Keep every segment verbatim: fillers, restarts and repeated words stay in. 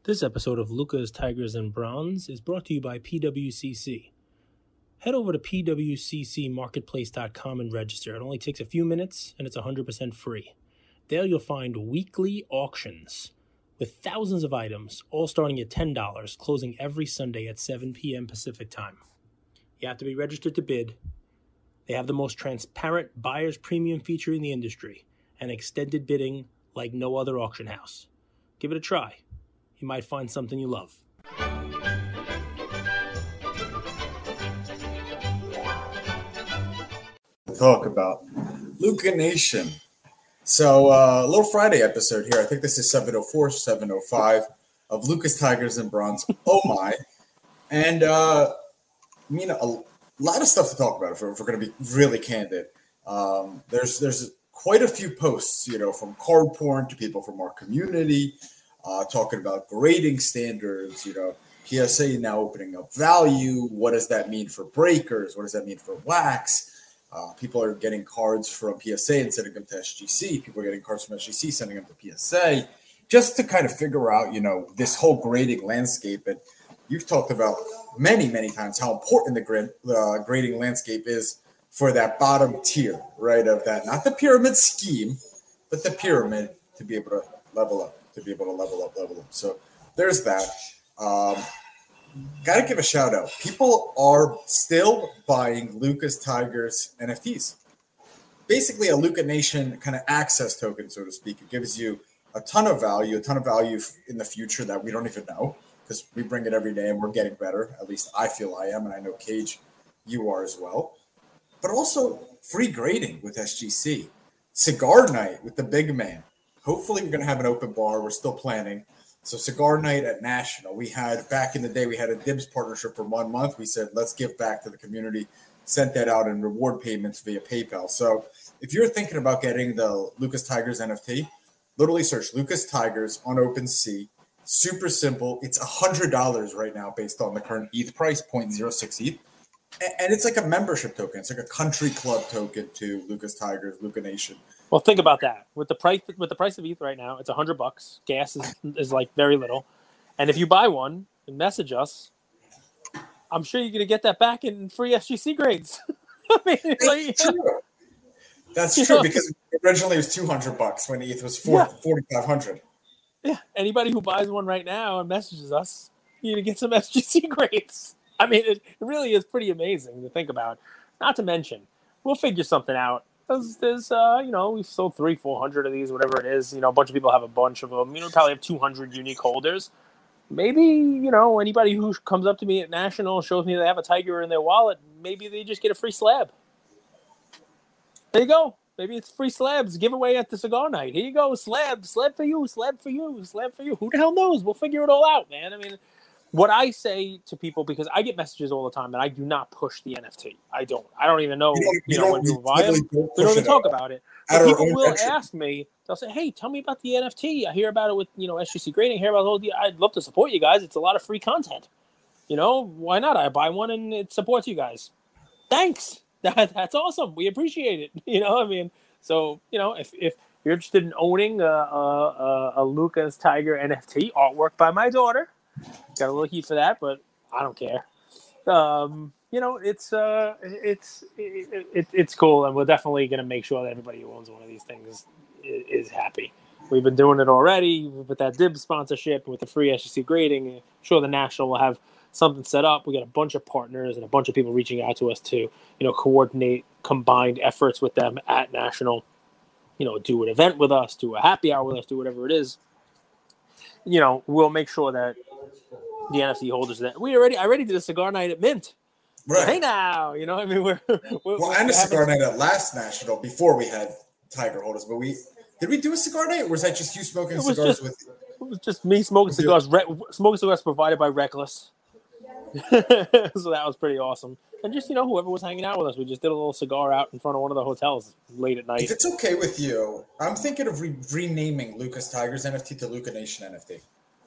This episode of Lucas, Tigers, and Bronze is brought to you by P W C C. Head over to P W C C marketplace dot com and register. It only takes a few minutes, and it's one hundred percent free. There you'll find weekly auctions with thousands of items, all starting at ten dollars, closing every Sunday at seven p.m. Pacific Time. You have to be registered to bid. They have the most transparent buyer's premium feature in the industry and extended bidding like no other auction house. Give it a try. You might find something you love. Talk about Luca Nation. So, uh, a little Friday episode here. I think this is seven oh four, seven oh five of Lucas, Tigers, and Bronze. Oh my. And, uh, I mean, a lot of stuff to talk about if we're, if we're going to be really candid. Um, there's, there's quite a few posts, you know, from card porn to people from our community, uh, talking about grading standards, you know, P S A now opening up value. What does that mean for breakers? What does that mean for wax? Uh, people are getting cards from P S A and sending them to S G C. People are getting cards from S G C, sending them to P S A, just to kind of figure out, you know, this whole grading landscape. And you've talked about many, many times how important the grid, uh, grading landscape is for that bottom tier, right? Of that, not the pyramid scheme, but the pyramid to be able to level up, to be able to level up, level up. So there's that. Um, Got to give a shout out. People are still buying Lucas Tigers N F Ts. Basically, a Luca Nation kind of access token, so to speak. It gives you a ton of value, a ton of value in the future that we don't even know because we bring it every day and we're getting better. At least I feel I am, and I know, Cage, you are as well. But also free grading with S G C. Cigar night with the big man. Hopefully, we're going to have an open bar. We're still planning. So cigar night at National, we had back in the day, we had a Dibs partnership for one month. We said, let's give back to the community, sent that out in reward payments via PayPal. So if you're thinking about getting the Lucas Tigers N F T, literally search Lucas Tigers on OpenSea. Super simple. It's one hundred dollars right now based on the current E T H price, zero point zero six E T H. And it's like a membership token. It's like a country club token to Lucas Tigers, Luca Nation. Well, think about that. With the price with the price of E T H right now, it's a hundred bucks. Gas is, is like very little, and if you buy one and message us, I'm sure you're gonna get that back in free S G C grades. I mean, That's like, true. That's you true know, because originally it was two hundred bucks when E T H was four, yeah. forty-five hundred. Yeah, anybody who buys one right now and messages us, you're gonna get some S G C grades. I mean, it, it really is pretty amazing to think about. Not to mention, we'll figure something out. There's, there's uh, you know, we've sold three, four hundred of these, whatever it is. You know, a bunch of people have a bunch of them. You know, we probably have two hundred unique holders. Maybe, you know, anybody who comes up to me at National shows me they have a tiger in their wallet. Maybe they just get a free slab. There you go. Maybe it's free slabs giveaway at the cigar night. Here you go, slab, slab for you, slab for you, slab for you. Who the hell knows? We'll figure it all out, man. I mean, what I say to people, because I get messages all the time, and I do not push the N F T. I don't. I don't even know, You, don't, you you know, don't, when people buy them. don't We don't even talk out. about it. At But people will action. ask me, they'll say, hey, tell me about the N F T. I hear about it with, you know, S G C grading. I hear about the whole deal. I'd love to support you guys. It's a lot of free content. You know, why not? I buy one and it supports you guys. Thanks. That, that's awesome. We appreciate it. You know, I mean, so, you know, if, if you're interested in owning a, a, a Lucas Tiger N F T artwork by my daughter, got a little heat for that, but I don't care. Um, you know, it's uh, it's it, it, it's cool, and we're definitely going to make sure that everybody who owns one of these things is, is happy. We've been doing it already with that Dibs sponsorship, with the free S G C grading. I'm sure the National will have something set up. We got a bunch of partners and a bunch of people reaching out to us to, you know, coordinate combined efforts with them at National. You know, do an event with us, do a happy hour with us, do whatever it is. You know, we'll make sure that the N F T holders that we already I already did a cigar night at Mint. Right. Hey now, you know, I mean, we're, we're well, we're and a cigar having... night at last National before we had Tiger holders. But we did we do a cigar night, or was that just you smoking cigars just, with? It was just me smoking cigars. Re- smoking cigars provided by Reckless. So that was pretty awesome. And just, you know, whoever was hanging out with us, we just did a little cigar out in front of one of the hotels late at night. If it's okay with you, I'm thinking of re- renaming Lucas Tigers N F T to Luca Nation N F T.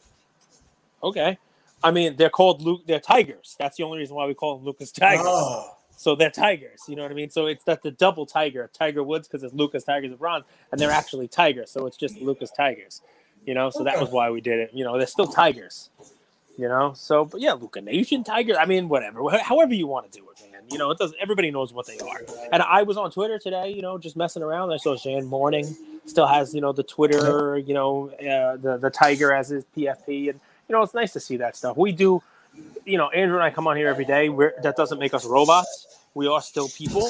Okay. I mean, they're called Luke. They're tigers. That's the only reason why we call them Lucas Tigers. Oh. So they're tigers. You know what I mean? So it's that the double tiger, Tiger Woods, because it's Lucas Tigers of Bronze, and they're actually tigers. So it's just Lucas Tigers. You know, so Okay. that was why we did it. You know, they're still Tigers. You know, so but yeah, Luca Nation Tigers. I mean, whatever, however you want to do it, man. You know, it does. Everybody knows what they are. And I was on Twitter today, you know, just messing around. I saw Jan Morning still has, you know, the Twitter, you know, uh, the the Tiger as his P F P, and you know, it's nice to see that stuff. We do, you know, Andrew and I come on here every day. We're, that doesn't make us robots. We are still people.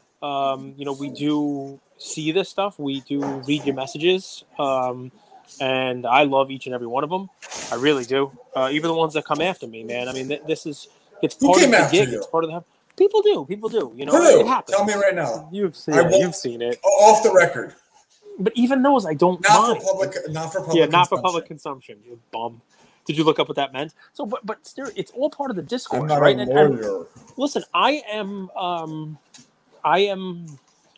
Um, you know, we do see this stuff. We do read your messages. Um, And I love each and every one of them. I really do. Uh, even the ones that come after me, man. I mean, th- this is, it's Who part came of the after gig. you? It's part of the, people do, people do, you know, Who? it happens. Tell me right now. You've seen I it. won't- You've seen it. Off the record. But even those, I don't Not mind. for public. Not for public. Yeah, not for consumption. public consumption, you bum. Did you look up what that meant? So, but, but still, it's all part of the discourse, I'm not right? a And- and lawyer. listen, I am, um, I am,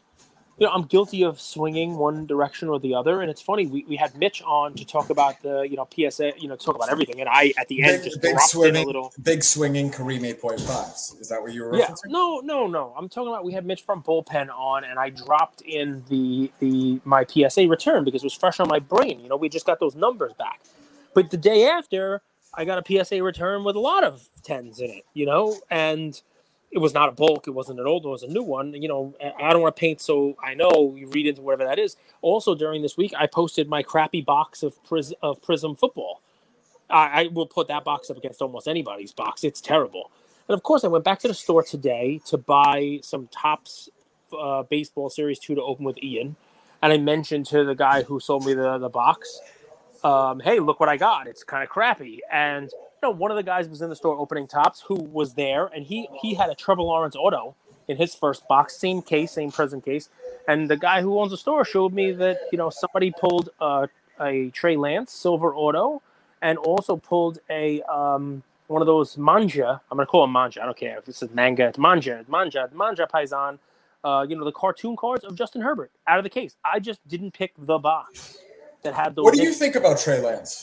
you know, I'm guilty of swinging one direction or the other. And it's funny, we, we had Mitch on to talk about the, you know, P S A, you know, talk about everything. And I, at the end, Big, just big dropped swinging. in a little. Big swinging Kareem eight point fives. Is that what you were Yeah, referencing? no, no, no. I'm talking about we had Mitch from Bullpen on, and I dropped in the the my P S A return because it was fresh on my brain. You know, we just got those numbers back. But the day after, I got a P S A return with a lot of tens in it, you know, and it was not a bulk. It wasn't an old one. It was a new one. You know, I don't want to paint, so I know you read into whatever that is. Also, during this week, I posted my crappy box of, Pris- of Prism football. I, I will put that box up against almost anybody's box. It's terrible. And, of course, I went back to the store today to buy some Topps uh, Baseball Series two to open with Ian. And I mentioned to the guy who sold me the, the box, um, hey, look what I got. It's kind of crappy. And you know, one of the guys was in the store opening Topps who was there, and he he had a Trevor Lawrence auto in his first box, same case, same present case. And the guy who owns the store showed me that, you know, somebody pulled uh, a Trey Lance silver auto and also pulled a um, one of those manja. I'm going to call them manja. I don't care if it's a manga. It's manja. Manja. Manja Paisan. Uh, you know, the cartoon cards of Justin Herbert out of the case. I just didn't pick the box that had those. What do you in. think about Trey Lance?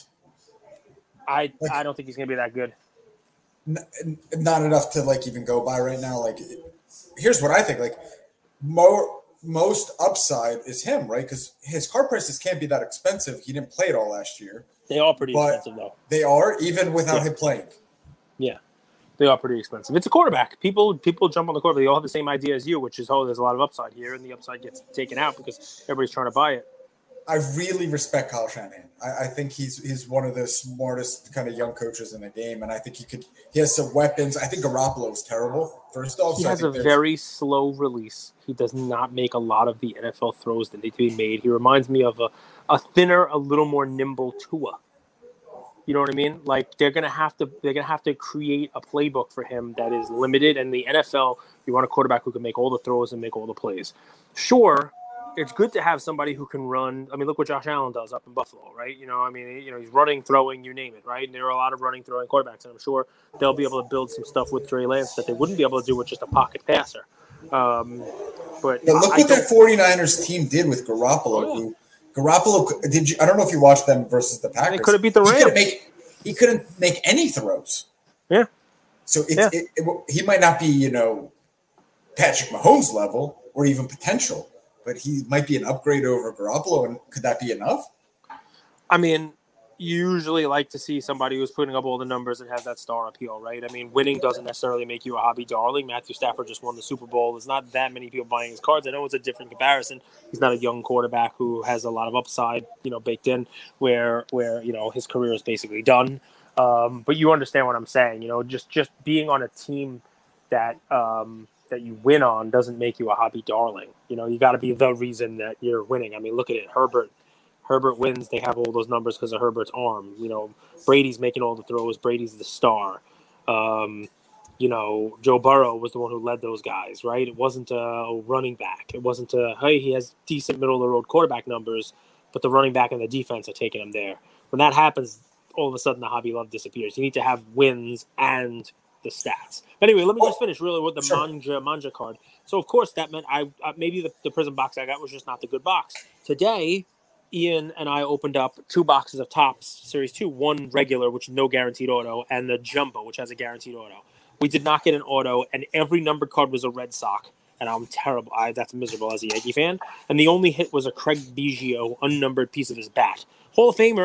I Like, I don't think he's going to be that good. N- not enough to like even go by right now. Like, here's what I think. Like, more most upside is him, right? Because his car prices can't be that expensive. He didn't play it all last year. They are pretty But- expensive, though. They are even without Yeah. him playing. Yeah, they are pretty expensive. It's a quarterback. People people jump on the quarterback. They all have the same idea as you, which is, oh, there's a lot of upside here, and the upside gets taken out because everybody's trying to buy it. I really respect Kyle Shanahan. I, I think he's he's one of the smartest kind of young coaches in the game, and I think he could. He has some weapons. I think Garoppolo is terrible. First off, He so I has a think there's- very slow release. He does not make a lot of the N F L throws that need to be made. He reminds me of a, a thinner, a little more nimble Tua. You know what I mean? Like they're gonna have to they're gonna have to create a playbook for him that is limited. And the N F L, you want a quarterback who can make all the throws and make all the plays. Sure, it's good to have somebody who can run. I mean, look what Josh Allen does up in Buffalo, right? You know, I mean, you know, he's running, throwing, you name it, right? And there are a lot of running, throwing quarterbacks, and I'm sure they'll be able to build some stuff with Trey Lance that they wouldn't be able to do with just a pocket passer. Um, but Yeah, look I what don't- that 49ers team did with Garoppolo. Oh, yeah. Who, Garoppolo did you? I don't know if you watched them versus the Packers. They could have beat the He couldn't Rams. make he couldn't make any throws. Yeah. So it's, Yeah. it, it, he might not be, you know, Patrick Mahomes level or even potential, but he might be an upgrade over Garoppolo. And could that be enough? I mean, you usually like to see somebody who's putting up all the numbers and has that star appeal, right? I mean, winning doesn't necessarily make you a hobby darling. Matthew Stafford just won the Super Bowl. There's not that many people buying his cards. I know it's a different comparison. He's not a young quarterback who has a lot of upside, you know, baked in, where where you know his career is basically done. Um, but you understand what I'm saying, you know, just just being on a team that um, that you win on doesn't make you a hobby darling. You know, you got to be the reason that you're winning. I mean, look at it, Herbert. Herbert wins. They have all those numbers because of Herbert's arm. You know, Brady's making all the throws. Brady's the star. Um, you know, Joe Burrow was the one who led those guys, right? It wasn't a running back. It wasn't a, hey, he has decent middle-of-the-road quarterback numbers, but the running back and the defense are taking him there. When that happens, all of a sudden the hobby love disappears. You need to have wins and the stats. But anyway, let me just finish really with the Sure. Manja Manja card. So, of course, that meant I uh, maybe the, the Prism box I got was just not the good box. Today, Ian and I opened up two boxes of Topps Series two, one regular, which is no guaranteed auto, and the Jumbo, which has a guaranteed auto. We did not get an auto, and every numbered card was a Red Sox, and I'm terrible. I, that's miserable as a Yankee fan. And the only hit was a Craig Biggio unnumbered piece of his bat. Hall of Famer,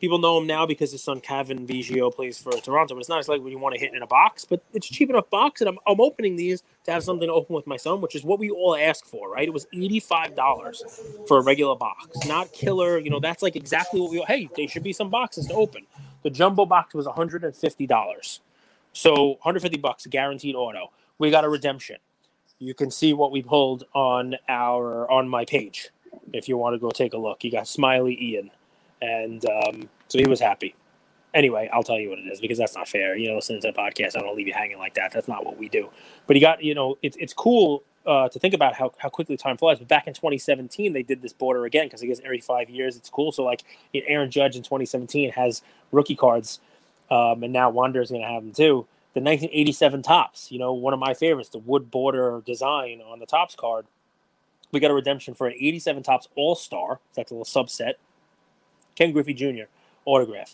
People know him now because his son Kevin Biggio plays for Toronto. But it's not like when you want to hit in a box, but it's a cheap enough box, and I'm I'm opening these to have something to open with my son, which is what we all ask for, right? It was eighty-five dollars for a regular box, not killer. You know, that's like exactly what we. Hey, there should be some boxes to open. The jumbo box was one hundred fifty dollars, so one hundred fifty bucks guaranteed auto. We got a redemption. You can see what we pulled on our on my page if you want to go take a look. You got Smiley Ian. And um, so he was happy. Anyway, I'll tell you what it is because that's not fair. You know, listening to the podcast, I don't leave you hanging like that. That's not what we do. But he got, you know, it's it's cool uh, to think about how, how quickly time flies. But back in twenty seventeen, they did this border again because I guess every five years it's cool. So like Aaron Judge in twenty seventeen has rookie cards, um, and now Wander's going to have them too. The nineteen eighty-seven Topps, you know, one of my favorites, the wood border design on the Topps card. We got a redemption for an eighty-seven Topps All-Star. It's like a little subset. Ken Griffey Junior autograph.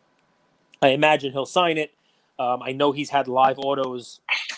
I imagine he'll sign it. Um, I know he's had live autos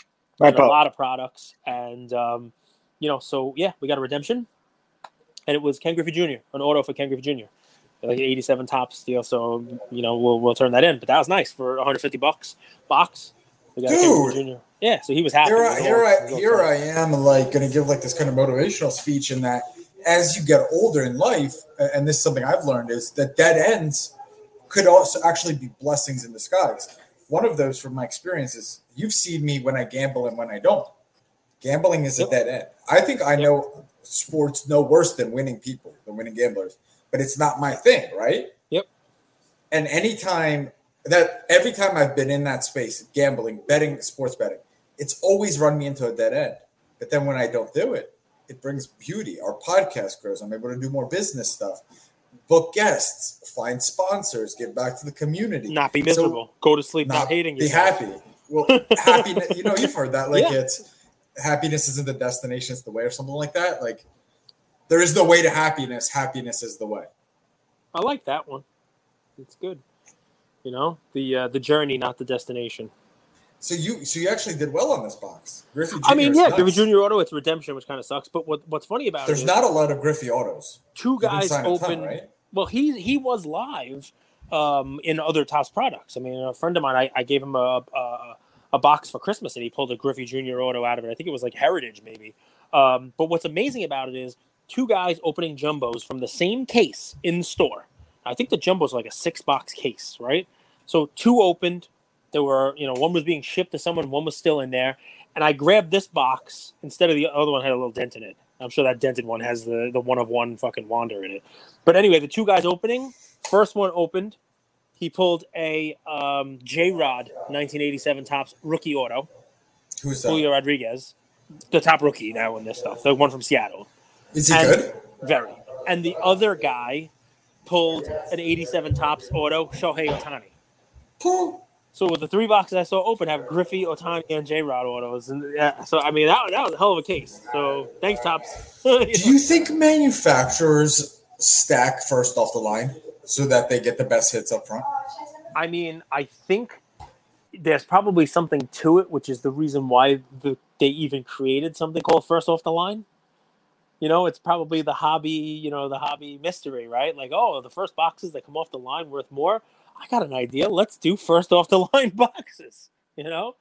on a lot of products. And, um, you know, so, yeah, we got a redemption. And it was Ken Griffey Junior, an auto for Ken Griffey Junior Like an eighty-seven Topps deal. So, you know, we'll we'll turn that in. But that was nice for one hundred fifty bucks box. We got Ken Griffey Junior Yeah, so he was happy. Here I, here I, here I am, like, going to give, like, this kind of motivational speech in that as you get older in life, and this is something I've learned, is that dead ends could also actually be blessings in disguise. One of those, from my experience, is you've seen me when I gamble and when I don't. Gambling is a dead end. I think I know sports no worse than winning people, than winning gamblers, but it's not my thing, right? Yep. And anytime that, every time I've been in that space, gambling, betting, sports betting, it's always run me into a dead end. But then when I don't do it, it brings beauty. Our podcast grows. I'm able to do more business stuff, book guests, find sponsors, give back to the community. Not be miserable. So, Go to sleep not, not hating be yourself. Be happy. Well, happiness, you know, you've heard that. Like yeah. it's happiness isn't the destination, it's the way or something like that. Like there is no way to happiness. Happiness is the way. I like that one. It's good. You know, the uh, the journey, not the destination. So you so you actually did well on this box. Griffey Junior I mean, yeah, Griffey Junior auto, it's redemption, which kind of sucks. But what what's funny about There's it There's is not a lot of Griffey autos. Two guys open. Ton, right? Well, he he was live um, in other Topps products. I mean, a friend of mine, I, I gave him a, a a box for Christmas, and he pulled a Griffey Junior auto out of it. I think it was like Heritage, maybe. Um, but what's amazing about it is two guys opening jumbos from the same case in the store. I think the jumbo's like a six-box case, right? So two opened. There were, you know, one was being shipped to someone, one was still in there. And I grabbed this box instead of the other one had a little dent in it. I'm sure that dented one has the, the one of one fucking Wander in it. But anyway, the two guys opening, first one opened. He pulled a um, J-Rod nineteen eighty-seven Topps rookie auto. Who's that? Julio Rodriguez, the top rookie now in this stuff, the one from Seattle. Is he and, good? Very. And the other guy pulled an eighty-seven Topps auto, Shohei Ohtani. Cool. So with the three boxes I saw open, have Griffey, Ohtani, and J-Rod autos, and yeah, so I mean that that was a hell of a case. So thanks, Topps. you Do know? you think manufacturers stack first off the line so that they get the best hits up front? I mean, I think there's probably something to it, which is the reason why the, they even created something called first off the line. You know, it's probably the hobby, you know, the hobby mystery, right? Like, oh, the first boxes that come off the line worth more. I got an idea. Let's do first off the line boxes, you know?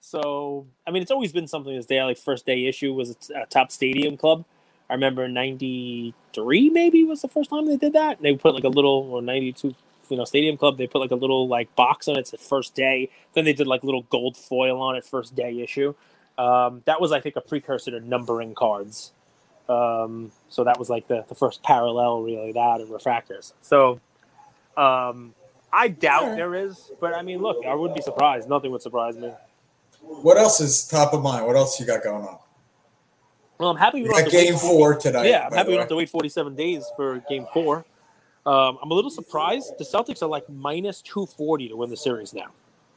So, I mean, it's always been something that's there. Like, first day issue was a top stadium club. I remember ninety-three maybe was the first time they did that. And they put like a little, or ninety-two, you know, stadium club. They put like a little like box on it. It's the first day. Then they did like little gold foil on it, first day issue. Um, that was, I think, a precursor to numbering cards. Um, so that was like the, the first parallel, really, that and refractors. So, um, I doubt there is, but I mean, look, I wouldn't be surprised. Nothing would surprise me. What else is top of mind? What else you got going on? Well, I'm happy we don't have have to game wait four tonight. Yeah, I'm happy we don't have to wait forty-seven days for game four. Um, I'm a little surprised. The Celtics are like minus two forty to win the series now.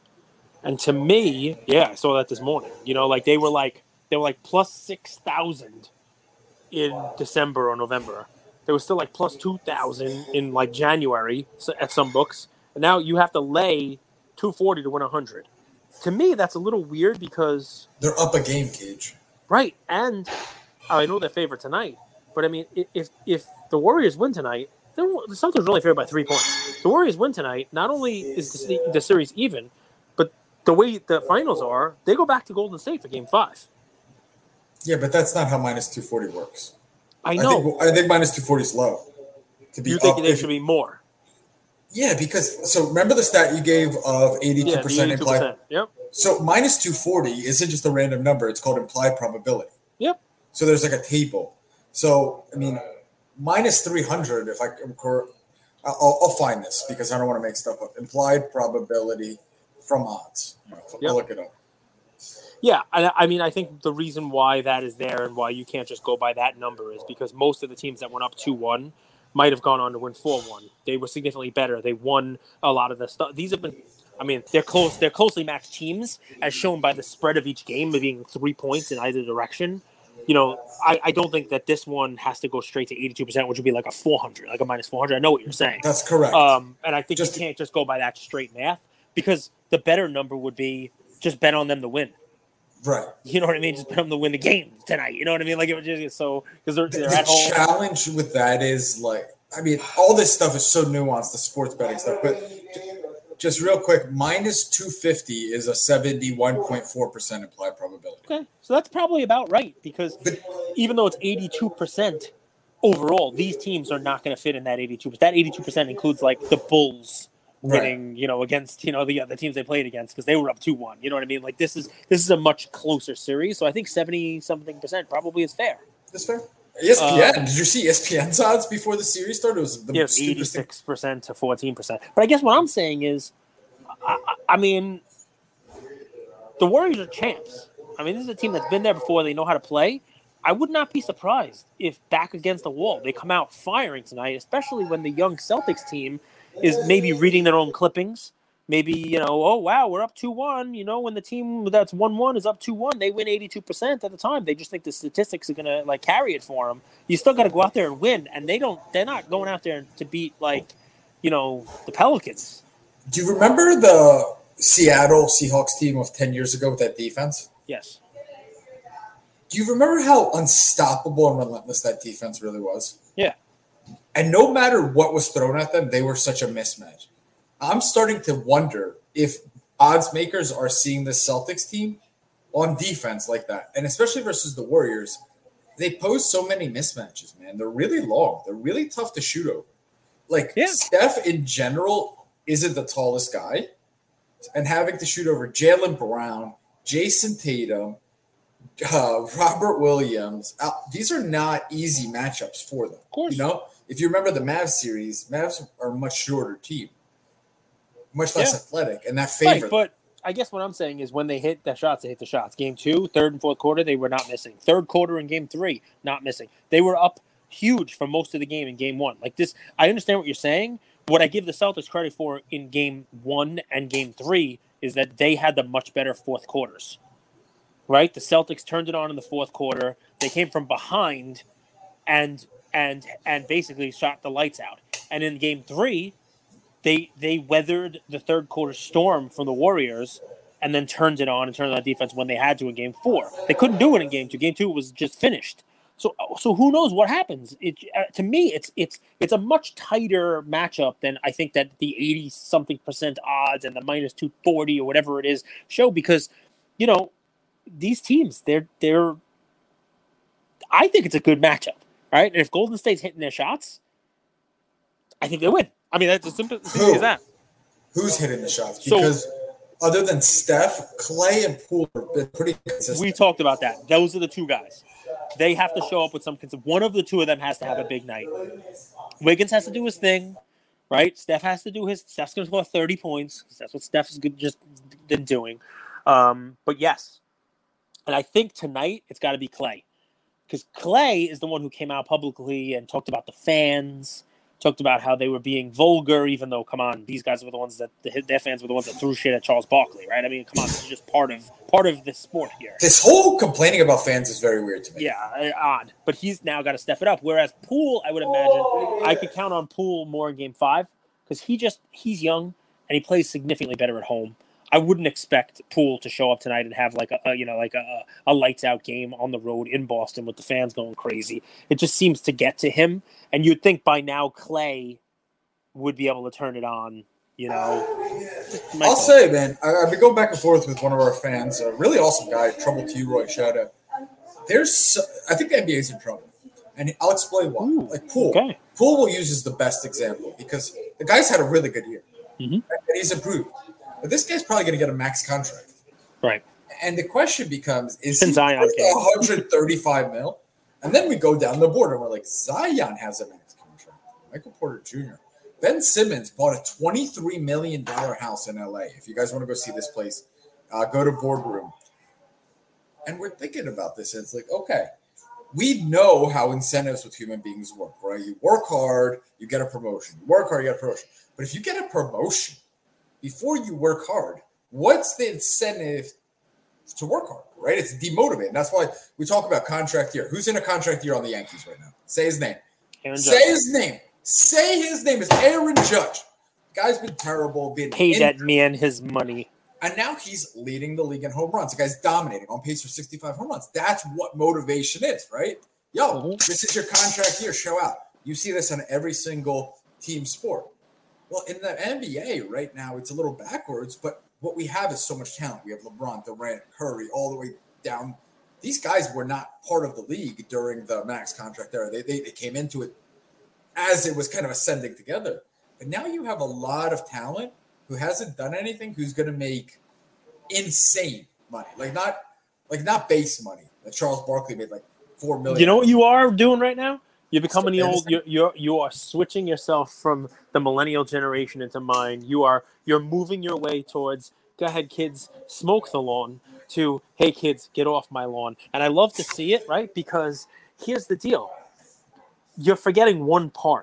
And to me, yeah, I saw that this morning. You know, like they were like they were like plus six thousand in December or November. They were still like plus two thousand in like January at some books. And now you have to lay two forty to win one hundred. To me, that's a little weird because they're up a game, Cage. Right, and I know they're favored tonight. But I mean, if if the Warriors win tonight, the Celtics are only favored by three points. The Warriors win tonight. Not only is the, the series even, but the way the finals are, they go back to Golden State for Game Five. Yeah, but that's not how minus two forty works. I know. I think, I think minus two forty is low. To be you think there should be more? Yeah, because so remember the stat you gave of eighty-two yeah, percent implied. Yep. So minus two forty isn't just a random number; it's called implied probability. Yep. So there's like a table. So I mean, minus three hundred. If I am correct, I'll, I'll find this because I don't want to make stuff up. Implied probability from odds. I'll yep. look it up. Yeah, I, I mean, I think the reason why that is there and why you can't just go by that number is because most of the teams that went up two one might have gone on to win four one. They were significantly better. They won a lot of the stuff. These have been, I mean, they're close. They're closely matched teams, as shown by the spread of each game being three points in either direction. You know, I, I don't think that this one has to go straight to eighty-two percent, which would be like a four hundred, like a minus four hundred. I know what you're saying. That's correct. Um, and I think just, you can't just go by that straight math because the better number would be just bet on them to win. Right. You know what I mean? Just bet them to win the game tonight. You know what I mean? Like it was just so because they're, they're the at home. The challenge with that is like, I mean, all this stuff is so nuanced, the sports betting stuff. But just real quick, minus two fifty is a seventy-one point four percent implied probability. Okay, so that's probably about right because but, even though it's eighty-two percent overall, these teams are not going to fit in that eighty-two percent. That eighty-two percent includes like the Bulls. Winning, right. you know, against you know the the teams they played against because they were up two one. You know what I mean? Like this is this is a much closer series, so I think seventy something percent probably is fair. That's fair. E S P N. Um, did you see E S P N's odds before the series started? It was the yeah, eighty-six percent to fourteen percent. But I guess what I'm saying is, I, I mean, the Warriors are champs. I mean, this is a team that's been there before. They know how to play. I would not be surprised if back against the wall they come out firing tonight, especially when the young Celtics team is maybe reading their own clippings. Maybe, you know, oh, wow, we're up two one. You know, when the team that's one one is up two one, they win eighty-two percent at the time. They just think the statistics are going to, like, carry it for them. You still got to go out there and win. And they don't, they're not going out there to beat, like, you know, the Pelicans. Do you remember the Seattle Seahawks team of ten years ago with that defense? Yes. Do you remember how unstoppable and relentless that defense really was? Yeah. And no matter what was thrown at them, they were such a mismatch. I'm starting to wonder if odds makers are seeing the Celtics team on defense like that. And especially versus the Warriors, they pose so many mismatches, man. They're really long. They're really tough to shoot over. Like, yeah. Steph in general isn't the tallest guy. And having to shoot over Jaylen Brown, Jason Tatum, uh, Robert Williams, uh, these are not easy matchups for them. Of course. You know? If you remember the Mavs series, Mavs are a much shorter team, much less yeah. athletic, and that favored. Right, but I guess what I'm saying is when they hit the shots, they hit the shots. Game two, third and fourth quarter, they were not missing. Third quarter in game three, not missing. They were up huge for most of the game in game one. Like this, I understand what you're saying. What I give the Celtics credit for in game one and game three is that they had the much better fourth quarters. Right? The Celtics turned it on in the fourth quarter. They came from behind and and and basically shot the lights out. And in game three, they they weathered the third quarter storm from the Warriors and then turned it on and turned on defense when they had to in game four. They couldn't do it in game two. Game two was just finished. So so who knows what happens? It, uh, to me, it's it's it's a much tighter matchup than I think that the eighty something percent odds and the minus two forty or whatever it is show because, you know, these teams, they're they're. I think it's a good matchup, right? And if Golden State's hitting their shots, I think they win. I mean, that's as simple, as simple as that. Who's hitting the shots? Because so, other than Steph, Clay and Poole have been pretty consistent. We talked about that. Those are the two guys. They have to show up with some – one of the two of them has to have a big night. Wiggins has to do his thing, right? Steph has to do his – Steph's going to score thirty points. That's what Steph has just been doing. Um, but, yes. And I think tonight it's got to be Clay. Because Clay is the one who came out publicly and talked about the fans, talked about how they were being vulgar, even though, come on, these guys were the ones that, their fans were the ones that threw shit at Charles Barkley, right? I mean, come on, this is just part of part of the sport here. This whole complaining about fans is very weird to me. Yeah, odd. But he's now got to step it up. Whereas Poole, I would imagine, I could count on Poole more in game five because he just, he's young and he plays significantly better at home. I wouldn't expect Poole to show up tonight and have like a, a you know like a, a lights out game on the road in Boston with the fans going crazy. It just seems to get to him, and you'd think by now Clay would be able to turn it on. You know, I'll say, man, I, I've been going back and forth with one of our fans, a really awesome guy, Trouble T. Roy. Shout out. There's, so, I think the N B A is in trouble, and I'll explain why. Ooh, like Poole, okay. Poole will use as the best example because the guy's had a really good year, mm-hmm. and he's improved. But this guy's probably going to get a max contract, right? And the question becomes: Is Since he Zion worth one hundred thirty-five mil? And then we go down the board and we're like, Zion has a max contract. Michael Porter Junior Ben Simmons bought a twenty-three million dollars house in L A. If you guys want to go see this place, uh, go to Boardroom. And we're thinking about this. And it's like, okay, we know how incentives with human beings work, right? You work hard, you get a promotion. You work hard, you get a promotion. But if you get a promotion before you work hard, what's the incentive to work hard, right? It's demotivating. That's why we talk about contract year. Who's in a contract year on the Yankees right now? Say his name. Aaron Say Judge. his name. Say his name is Aaron Judge. The guy's been terrible. Been Pay in- that man his money. And now he's leading the league in home runs. The guy's dominating, on pace for sixty-five home runs. That's what motivation is, right? Yo, mm-hmm. This is your contract year. Show out. You see this on every single team sport. Well, in the N B A right now, it's a little backwards, but what we have is so much talent. We have LeBron, Durant, Curry, all the way down. These guys were not part of the league during the max contract era. They, they, they came into it as it was kind of ascending together. But now you have a lot of talent who hasn't done anything, who's going to make insane money. Like not like not base money. Like Charles Barkley made like four million. You know what you are doing right now? You're becoming the old. You're, you're you are switching yourself from the millennial generation into mine. You are you're moving your way towards. Go ahead, kids, smoke the lawn. To hey, kids, get off my lawn. And I love to see it, right? Because here's the deal: you're forgetting one part.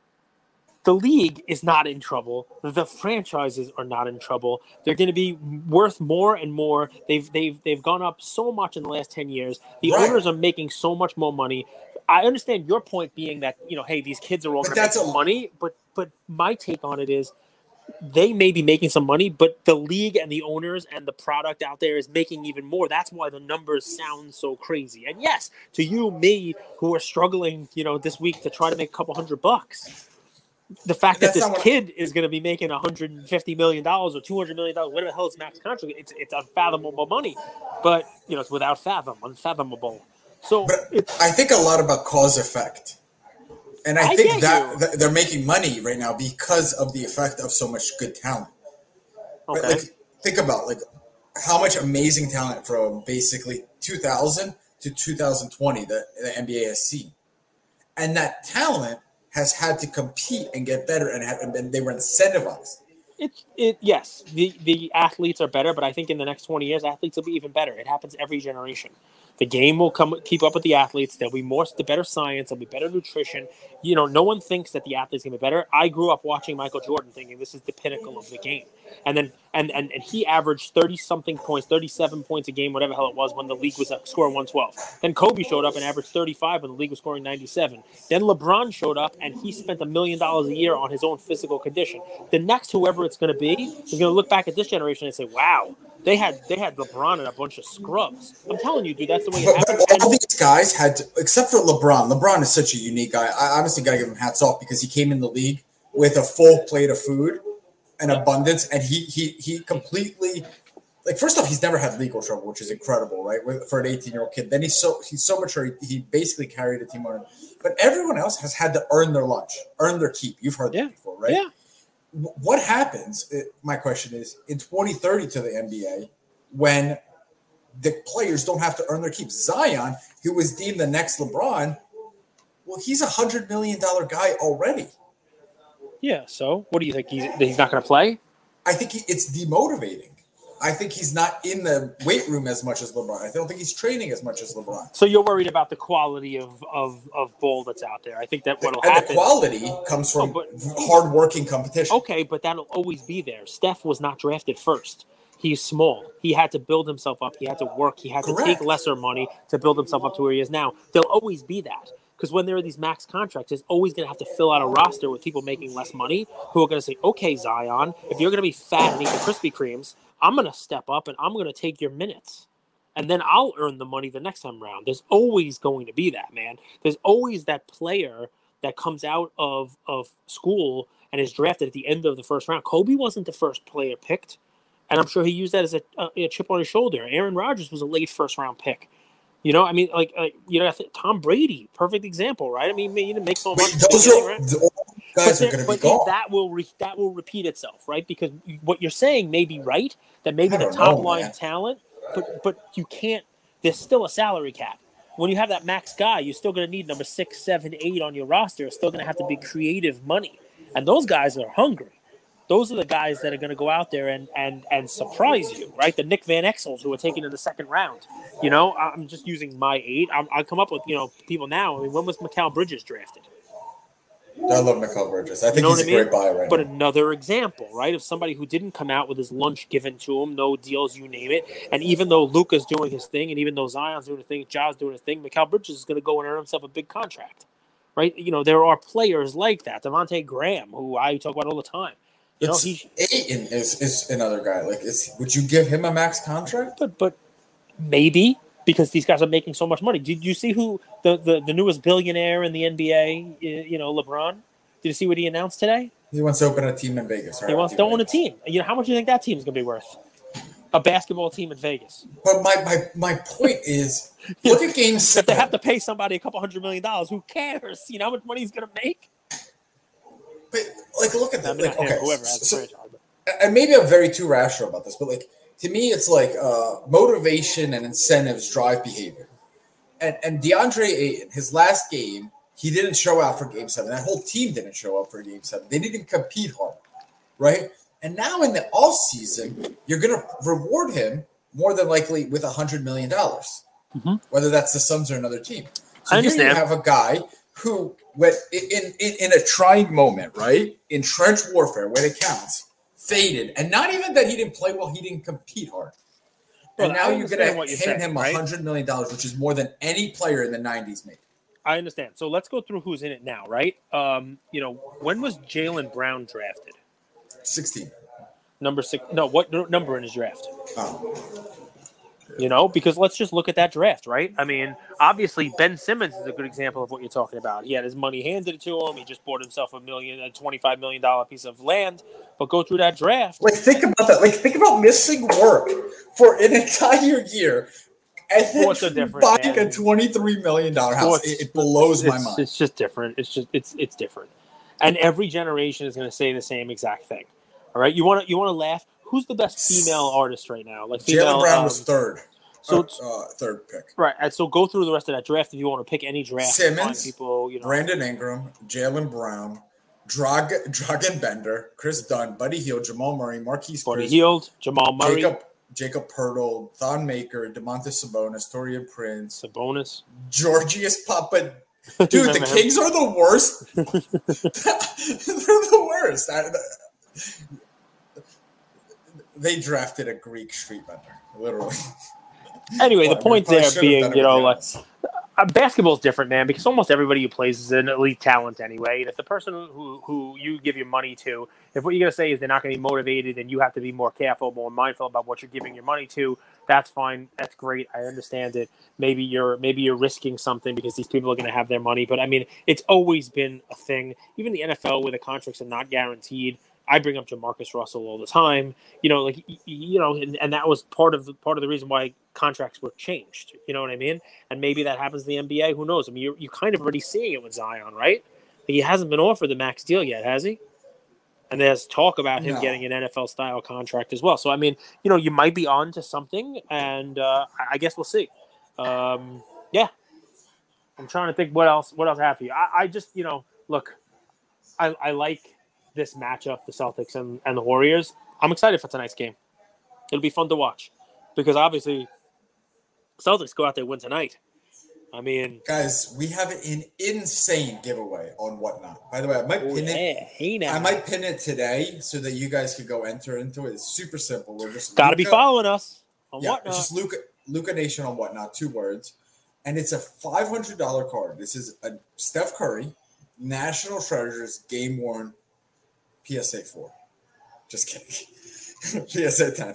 The league is not in trouble. The franchises are not in trouble. They're going to be worth more and more. They've they've they've gone up so much in the last ten years. The right. owners are making so much more money. I understand your point being that, you know, hey, these kids are all going to make some money, but but my take on it is they may be making some money, but the league and the owners and the product out there is making even more. That's why the numbers sound so crazy. And yes, to you, me, who are struggling, you know, this week to try to make a couple hundred bucks. The fact that this kid I... is going to be making one hundred fifty million dollars or two hundred million dollars, whatever the hell is max contract, it's it's unfathomable money. But, you know, it's without fathom, unfathomable. So it's, I think a lot about cause effect. And I, I think that th- they're making money right now because of the effect of so much good talent. Okay. Right? Like, think about like how much amazing talent from basically two thousand to two thousand twenty that the N B A has seen. And that talent has had to compete and get better, and, have, and they were incentivized. It, it, yes, the, the athletes are better, but I think in the next twenty years, athletes will be even better. It happens every generation. The game will come keep up with the athletes. There'll be more, the better science. There'll be better nutrition. You know, no one thinks that the athletes can be better. I grew up watching Michael Jordan, thinking this is the pinnacle of the game, and then and and, and he averaged thirty something points, thirty-seven points a game, whatever the hell it was, when the league was scoring one twelve. Then Kobe showed up and averaged thirty-five, when the league was scoring ninety-seven. Then LeBron showed up and he spent a million dollars a year on his own physical condition. The next whoever it's going to be is going to look back at this generation and say, "Wow." They had they had LeBron and a bunch of scrubs. I'm telling you, dude, that's the way it happens. But all these guys had to, except for LeBron. LeBron is such a unique guy. I honestly got to give him hats off because he came in the league with a full plate of food and abundance, and he he he completely like. First off, he's never had legal trouble, which is incredible, right? With, for an eighteen-year-old kid. Then he's so he's so mature. He, he basically carried a team on. But everyone else has had to earn their lunch, earn their keep. You've heard yeah. that before, right? Yeah. What happens, my question is, in twenty thirty to the N B A, when the players don't have to earn their keep? Zion, who was deemed the next LeBron, well, he's a one hundred million dollars guy already. Yeah, so what do you think? He's, he's not going to play? I think he, it's demotivating. I think he's not in the weight room as much as LeBron. I don't think he's training as much as LeBron. So you're worried about the quality of of, of ball that's out there. I think that what'll and happen. And the quality comes from oh, but, hard-working competition. Okay, but that'll always be there. Steph was not drafted first. He's small. He had to build himself up. He had to work. He had Correct. to take lesser money to build himself up to where he is now. There'll always be that. Because when there are these max contracts, there's always going to have to fill out a roster with people making less money who are going to say, okay, Zion, if you're going to be fat and eat the Krispy Kremes, I'm going to step up and I'm going to take your minutes. And then I'll earn the money the next time around. There's always going to be that, man. There's always that player that comes out of, of school and is drafted at the end of the first round. Kobe wasn't the first player picked, and I'm sure he used that as a, a, a chip on his shoulder. Aaron Rodgers was a late first-round pick. You know, I mean, like, like you know, Tom Brady, perfect example, right? I mean, he didn't make so much. Those are, right? The guys but are going to be but gone. That will re, that will repeat itself, right? Because what you're saying may be right, that maybe the top know, line man. talent, but but you can't. There's still a salary cap. When you have that max guy, you're still going to need number six, seven, eight on your roster. It's still going to have to be creative money. And those guys are hungry. Those are the guys that are going to go out there and, and, and surprise you, right? The Nick Van Exels who are taken in the second round. You know, I'm just using my eight. I'm, I come up with, you know, people now. I mean, when was Mikal Bridges drafted? I love Mikal Bridges. I think you know he's a mean? great buy right but now. But another example, right, of somebody who didn't come out with his lunch given to him, no deals, you name it. And even though Luka's doing his thing, and even though Zion's doing his thing, Ja's doing his thing, Mikal Bridges is going to go and earn himself a big contract, right? You know, there are players like that. Devontae Graham, who I talk about all the time. You it's, know, he Ayton is, is another guy. Like, is, would you give him a max contract? But but maybe. Because these guys are making so much money. Did you see who the, the, the newest billionaire in the N B A, you know, LeBron? Did you see what he announced today? He wants to open a team in Vegas. Right? He wants to own a team. You know, how much do you think that team is going to be worth? A basketball team in Vegas. But my my, my point is, look at Game Seven. If they have to pay somebody a couple hundred million dollars, who cares? You know how much money he's going to make? But, like, look at that. Like, okay, whoever has so, the franchise. And maybe I'm very too rational about this, but, like, to me, it's like uh, motivation and incentives drive behavior. And and DeAndre Ayton, his last game, he didn't show out for Game Seven. That whole team didn't show up for Game Seven. They didn't compete hard, right? And now in the off season, you're going to reward him more than likely with a hundred million dollars, mm-hmm. whether that's the Suns or another team. So I understand. Here you have a guy who, went in, in in a trying moment, right, in trench warfare, when it counts, faded, and not even that he didn't play well, he didn't compete hard. Well, and now you're going to hand saying, him a hundred million dollars, which is more than any player in the nineties made. I understand. So let's go through who's in it now, right? Um, you know, when was Jaylen Brown drafted? sixteen. Number six. No, what number in his draft? Oh. You know, because let's just look at that draft, right? I mean, obviously, Ben Simmons is a good example of what you're talking about. He had his money handed to him. He just bought himself a million, a twenty-five million dollars piece of land. But go through that draft. Like, think about that. Like, think about missing work for an entire year and then buying a twenty-three million dollars house. It, it blows my it's, mind. It's just different. It's just it's it's different. And every generation is going to say the same exact thing. All right, you want to you want to laugh? Who's the best female artist right now? Like Jaylen Brown um, was third. So uh, uh, third pick. Right. And so go through the rest of that draft if you want to pick any draft. Simmons, people, you know. Brandon Ingram, Jaylen Brown, Drag Dragan Bender, Chris Dunn, Buddy Hield, Jamal Murray, Marquise Buddy Chris, Hield, Jamal Murray, Jacob Jacob Pirtle, Thon Maker, DeMontis Sabonis, Torian Prince, Sabonis, Georgios Papa. Dude, the Kings are the worst. They're the worst. I, they drafted a Greek street vendor, literally. Anyway, the point there being, you know, like, uh, basketball is different, man, because almost everybody who plays is an elite talent anyway. And if the person who, who you give your money to, if what you're going to say is they're not going to be motivated and you have to be more careful, more mindful about what you're giving your money to, that's fine. That's great. I understand it. Maybe you're maybe you're risking something because these people are going to have their money. But, I mean, it's always been a thing. Even the N F L where the contracts are not guaranteed. I bring up Jamarcus Russell all the time, you know, like, you know, and, and that was part of the, part of the reason why contracts were changed. You know what I mean? And maybe that happens in the N B A. Who knows? I mean, you're, you're kind of already seeing it with Zion, right? He hasn't been offered the max deal yet, has he? And there's talk about him no. getting an N F L style contract as well. So, I mean, you know, you might be on to something, and uh, I guess we'll see. Um, yeah. I'm trying to think what else, what else I have for you. I, I just, you know, look, I, I like this matchup, the Celtics and, and the Warriors. I'm excited for tonight's game. It'll be fun to watch because obviously Celtics go out there and win tonight. I mean, guys, we have an insane giveaway on Whatnot. By the way, I might pin yeah, it. Hey I might pin it today so that you guys could go enter into it. It's super simple. We're just got to be following us on yeah, Whatnot. It's just Luka, Luka Nation on Whatnot. Two words. and it's a five hundred dollars card. This is a Steph Curry, National Treasures Game Worn P S A four. Just kidding. P S A ten.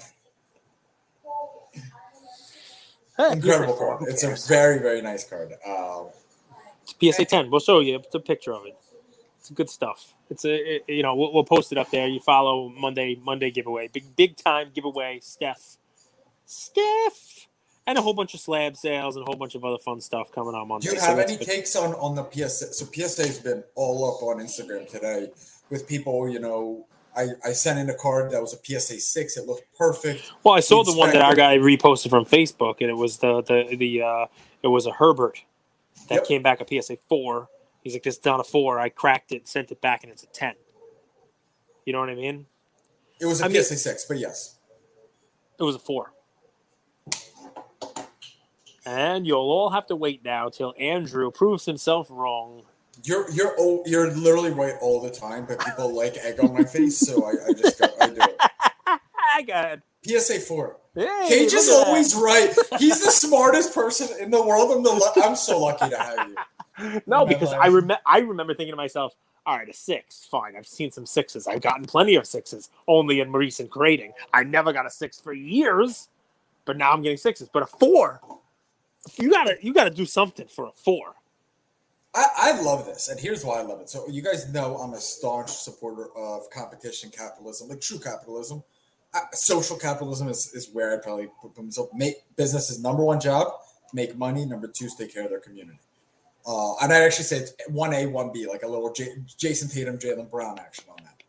Hey, Incredible P S A four, card. It's a very, very nice card. Um, it's P S A ten. We'll show you. It's a picture of it. It's good stuff. It's a it, you know we'll, we'll post it up there. You follow Monday Monday giveaway, big big time giveaway. Steph, Steph, and a whole bunch of slab sales and a whole bunch of other fun stuff coming on Monday. Do you So have that's any good. takes on, on the P S A? So P S A has been all up on Instagram today with people, you know, I, I sent in a card that was a P S A six. It looked perfect. Well, I saw the one that our Inspector- guy reposted from Facebook, and it was the the the uh, it was a Herbert that Yep. came back a P S A four. He's like, this is down a four. I cracked it, sent it back, and it's a ten. You know what I mean? It was a I mean- P S A six, but yes. It was a four. And you'll all have to wait now till Andrew proves himself wrong. You're you're oh, you're literally right all the time, but people like egg on my face, so I, I just go, I do it. I got P S A four. Hey, Cage is look at always right. He's the smartest person in the world. I'm the lu- I'm so lucky to have you. that. No, because I remember I remember thinking to myself, all right, a six, fine. I've seen some sixes. I've gotten plenty of sixes, only in recent grading. I never got a six for years, but now I'm getting sixes. But a four, you gotta you gotta do something for a four. I, I love this, and here's why I love it. So you guys know I'm a staunch supporter of competition capitalism, like true capitalism. Uh, social capitalism is, is where I probably put myself. Make business is number one job, make money. Number two is take care of their community. Uh, and I actually say it's one A, one B, like a little J- Jason Tatum, Jaylen Brown action on that.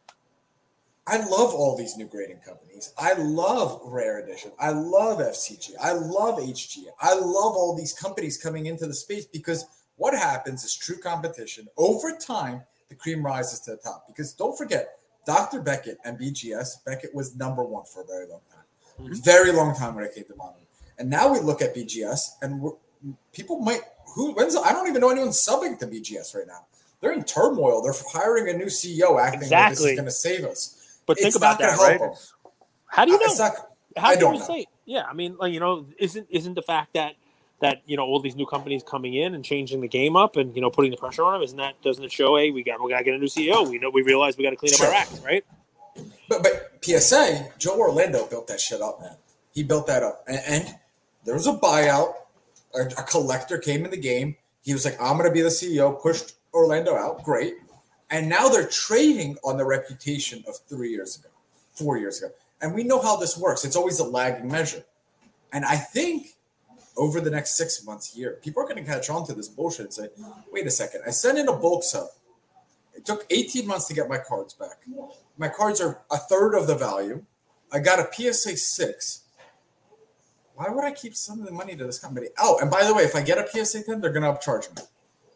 I love all these new grading companies. I love Rare Edition. I love F C G. I love H G. I love all these companies coming into the space because what happens is true competition. Over time, the cream rises to the top. Because don't forget, Doctor Beckett and B G S, Beckett was number one for a very long time. Mm-hmm. Very long time when it came to modeling. And now we look at B G S, and we're, people might who when's I don't even know anyone subbing to B G S right now. They're in turmoil. They're hiring a new C E O, acting like this Exactly. is going to save us. But think It's about not gonna that, help right? them. How do you Uh, know? It's not, How I can don't you know. say? Yeah, I mean, like, you know, isn't isn't the fact that that you know all these new companies coming in and changing the game up and you know putting the pressure on them, isn't that doesn't it show? Hey, we got we got to get a new C E O. We know we realize we got to clean up Sure. our act, right? But but P S A, Joe Orlando built that shit up, man. He built that up, and, and there was a buyout. A, a collector came in the game. He was like, "I'm going to be the C E O." Pushed Orlando out. Great, and now they're trading on the reputation of three years ago, four years ago, and we know how this works. It's always a lagging measure, and I think over the next six months, year, people are going to catch on to this bullshit and say, "Wait a second, I sent in a bulk sub. It took eighteen months to get my cards back. My cards are a third of the value. I got a P S A six. Why would I keep sending the money to this company? Oh, and by the way, if I get a P S A ten, they're going to upcharge me."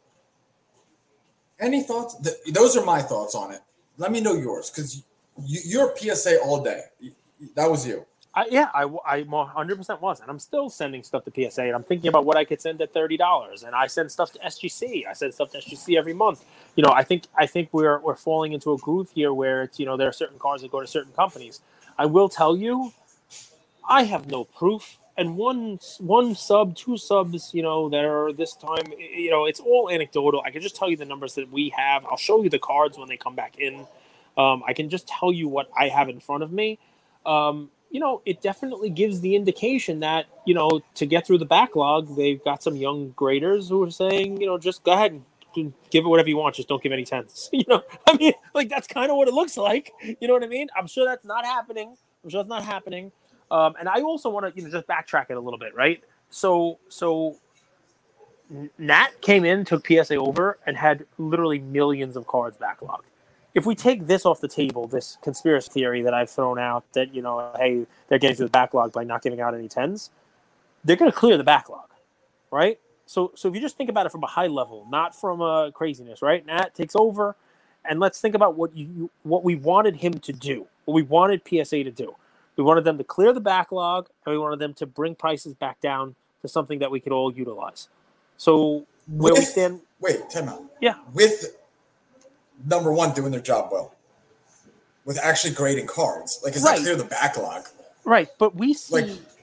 Any thoughts? Th- those are my thoughts on it. Let me know yours, because you, you're P S A all day. That was you. I, yeah, I, I one hundred percent was, and I'm still sending stuff to P S A, and I'm thinking about what I could send at thirty dollars, and I send stuff to S G C. I send stuff to S G C every month. You know, I think I think we're we're falling into a groove here where it's you know there are certain cars that go to certain companies. I will tell you, I have no proof, and one one sub, two subs, you know, that are this time, you know, it's all anecdotal. I can just tell you the numbers that we have. I'll show you the cards when they come back in. Um, I can just tell you what I have in front of me. Um, you know, it definitely gives the indication that, you know, to get through the backlog, they've got some young graders who are saying, you know, just go ahead and give it whatever you want. Just don't give any tens. You know, I mean, like, that's kind of what it looks like. You know what I mean? I'm sure that's not happening. I'm sure that's not happening. Um, and I also want to, you know, just backtrack it a little bit, right? So, so Nat came in, took P S A over, and had literally millions of cards backlogged. If we take this off the table, this conspiracy theory that I've thrown out that, you know, hey, they're getting through the backlog by not giving out any tens, they're going to clear the backlog, right? So so if you just think about it from a high level, not from a craziness, right? Nat takes over, and let's think about what you what we wanted him to do, what we wanted P S A to do. We wanted them to clear the backlog, and we wanted them to bring prices back down to something that we could all utilize. So where With, we stand... Wait, time out. Yeah. With... number one, doing their job well, with actually grading cards. Like, it's Right. not clear the backlog. Right, but we see Like,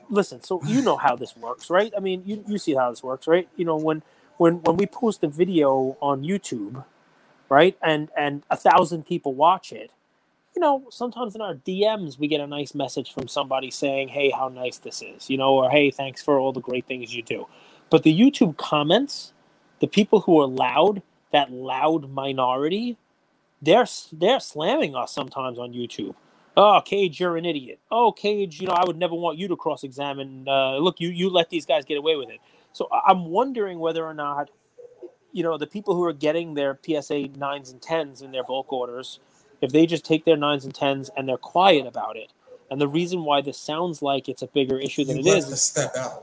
listen, so you know how this works, right? I mean, you, you see how this works, right? You know, when when when we post a video on YouTube, right, and and a thousand people watch it, you know, sometimes in our D Ms we get a nice message from somebody saying, "Hey, how nice this is," you know, or "Hey, thanks for all the great things you do." But the YouTube comments, the people who are loud, that loud minority, they're they're slamming us sometimes on YouTube. Oh, Cage, you're an idiot. Oh, Cage, you know, I would never want you to cross-examine. Uh, look, you you let these guys get away with it. So I'm wondering whether or not, you know, the people who are getting their P S A nines and tens in their bulk orders, if they just take their nines and tens and they're quiet about it. And the reason why this sounds like it's a bigger issue than you it let is. The step out.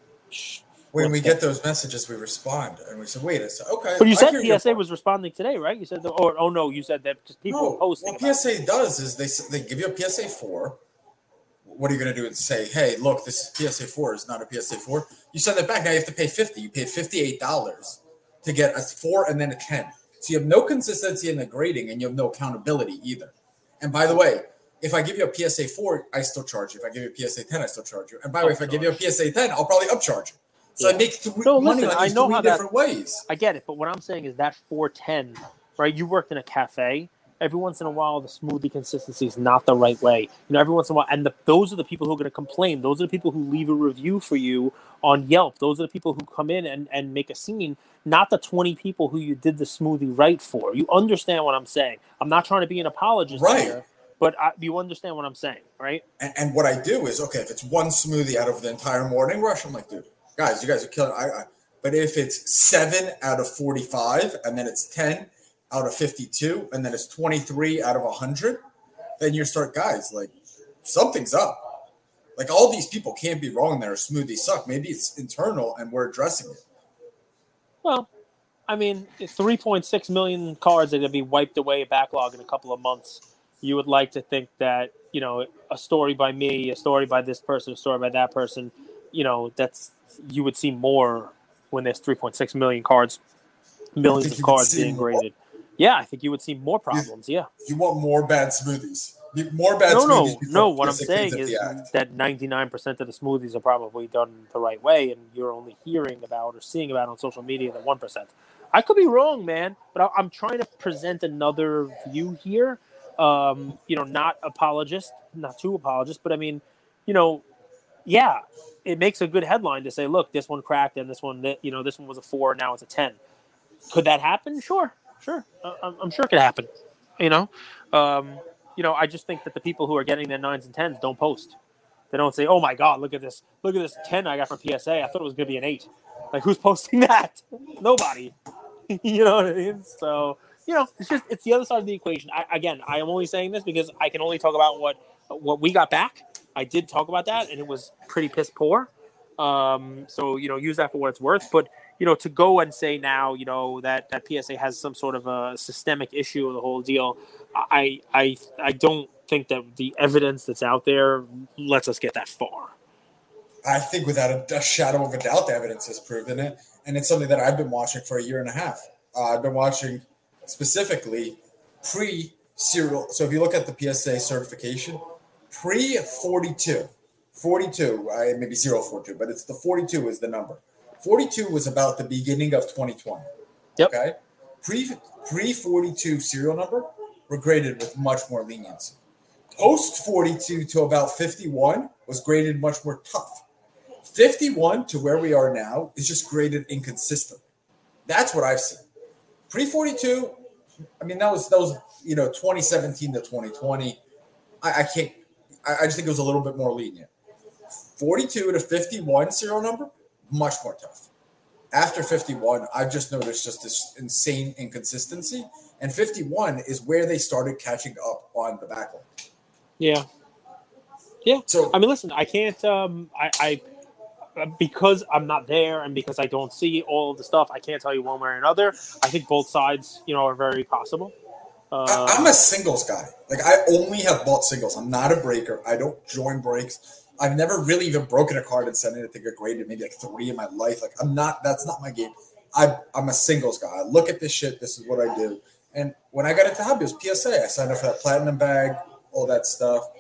When we get those messages, we respond and we say, "Wait a second, okay." But you said P S A was responding today, right? You said, the, or oh no, you said that just people no, were posting. What P S A does is they they give you a P S A four. What are you going to do and say, "Hey, look, this is P S A four is not a P S A four." You send it back. Now you have to pay fifty. You pay fifty-eight dollars to get a four and then a ten. So you have no consistency in the grading and you have no accountability either. And by the way, if I give you a P S A four, I still charge you. If I give you a P S A ten, I still charge you. And by the way, if I give you a P S A ten, I'll probably upcharge you. So yeah. I make three, no, money listen, on these I know three how different that, ways. I get it, but what I'm saying is that four ten, right? You worked in a cafe. Every once in a while, the smoothie consistency is not the right way. You know, every once in a while, and the, those are the people who are going to complain. Those are the people who leave a review for you on Yelp. Those are the people who come in and, and make a scene, not the twenty people who you did the smoothie right for. You understand what I'm saying? I'm not trying to be an apologist right. here, but I, you understand what I'm saying, right? And, and what I do is, okay, if it's one smoothie out of the entire morning rush, I'm like, dude, guys, you guys are killing. I, I, but if it's seven out of forty-five, and then it's ten out of fifty-two, and then it's twenty-three out of one hundred, then you start, guys, like, something's up. Like, all these people can't be wrong there. Smoothies suck. Maybe it's internal, and we're addressing it. Well, I mean, three point six million cards are going to be wiped away, a backlog in a couple of months. You would like to think that, you know, a story by me, a story by this person, a story by that person, you know, that's you would see more when there's three point six million cards, millions of cards being graded. More? Yeah, I think you would see more problems. You, yeah. You want more bad smoothies. More bad no, smoothies. No, no. What I'm saying is that ninety-nine percent of the smoothies are probably done the right way, and you're only hearing about or seeing about on social media the one percent. I could be wrong, man, but I'm trying to present another view here. Um, you know, not apologist, not too apologist, but I mean, you know, yeah, it makes a good headline to say, look, this one cracked and this one, you know, this one was a four, now it's a ten. Could that happen? Sure, sure. Uh, I'm sure it could happen. You know, um, you know, I just think that the people who are getting their nines and tens don't post. They don't say, oh my God, look at this, look at this ten I got from P S A. I thought it was going to be an eight. Like, who's posting that? Nobody. You know what I mean? So, you know, it's just, it's the other side of the equation. I, again, I am only saying this because I can only talk about what, what we got back. I did talk about that, and it was pretty piss poor. Um, so, you know, use that for what it's worth. But, you know, to go and say now, you know, that, that P S A has some sort of a systemic issue of the whole deal, I, I, I don't think that the evidence that's out there lets us get that far. I think without a, a shadow of a doubt, the evidence has proven it. And it's something that I've been watching for a year and a half. Uh, I've been watching specifically pre-serial. So if you look at the P S A certification, pre forty-two, forty-two, uh, maybe zero forty-two, but it's the forty-two is the number. forty-two was about the beginning of twenty twenty. Yep. Okay. Pre pre forty-two serial number were graded with much more leniency. Post forty-two to about fifty-one was graded much more tough. fifty-one to where we are now is just graded inconsistent. That's what I've seen. Pre forty-two, I mean, that was, that was, you know, twenty seventeen to twenty twenty. I, I can't, I, I just think it was a little bit more lenient. forty-two to fifty-one serial number, much more tough. After fifty-one, I've just noticed just this insane inconsistency. And fifty-one is where they started catching up on the backlog. Yeah. Yeah. So, I mean, listen, I can't, um, I, I, because I'm not there and because I don't see all of the stuff, I can't tell you one way or another. I think both sides, you know, are very possible. Uh, I, I'm a singles guy. Like, I only have bought singles. I'm not a breaker. I don't join breaks. I've never really even broken a card and sent it to get graded, maybe like three in my life. Like, I'm not, that's not my game. I, I'm a singles guy. I look at this shit. This is what I do. And when I got into hobby, it was P S A. I signed up for that platinum bag, all that stuff.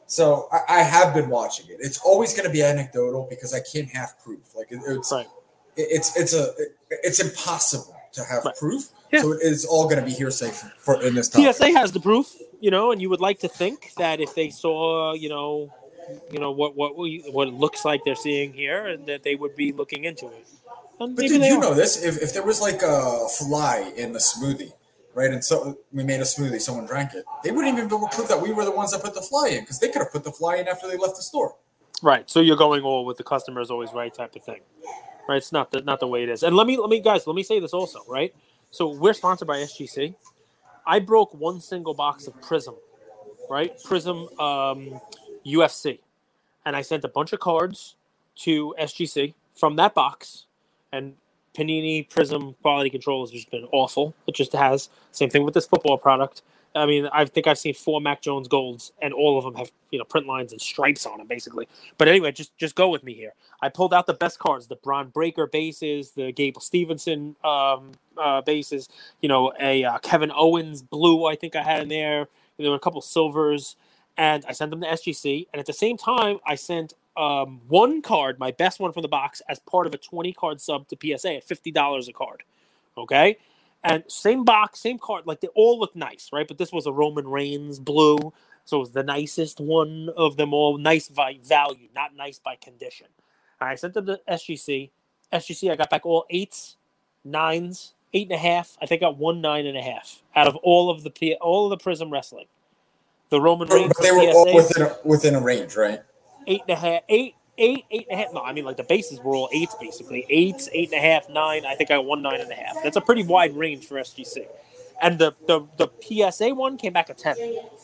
So I, I have been watching it. It's always going to be anecdotal because I can't have proof. Like it, it's, right. it, it's it's a it, it's impossible to have right. proof. Yeah. So it's all going to be hearsay for, for in this topic. topic. P S A has the proof, you know, and you would like to think that if they saw, you know, you know what what we, what it looks like they're seeing here, and that they would be looking into it. And but did you are. know this? If if there was like a fly in the smoothie, right, and so we made a smoothie, someone drank it, they wouldn't even be able to prove that we were the ones that put the fly in because they could have put the fly in after they left the store. Right. So you're going all with the customer is always right type of thing, right? It's not the not the way it is. And let me let me guys let me say this also, right? So we're sponsored by S G C. I broke one single box of Prism, right? Prism um, U F C. And I sent a bunch of cards to S G C from that box. And Panini Prism quality control has just been awful. It just has. Same thing with this football product. I mean, I think I've seen four Mac Jones Golds, and all of them have, you know, print lines and stripes on them, basically. But anyway, just just go with me here. I pulled out the best cards, the Bron Breaker bases, the Gable Stevenson um, uh, bases, you know, a uh, Kevin Owens blue I think I had in there. There were a couple silvers, and I sent them to S G C. And at the same time, I sent um, one card, my best one from the box, as part of a twenty-card sub to P S A at fifty dollars a card. Okay? And same box, same card. Like, they all look nice, right? But this was a Roman Reigns blue. So it was the nicest one of them all. Nice by value, not nice by condition. And I sent them to S G C. S G C, I got back all eights, nines, eight and a half. I think I got one nine and a half out of all of the P- all of the Prism Wrestling. The Roman Reigns. But they were P S A, all within a, within a range, right? Eight and a half, eight, eight, eight and a half. No, I mean, like, the bases were all eights, basically. Eights, eight and a half, nine. I think I got one nine and a half. That's a pretty wide range for S G C. And the, the, the P S A one came back a ten.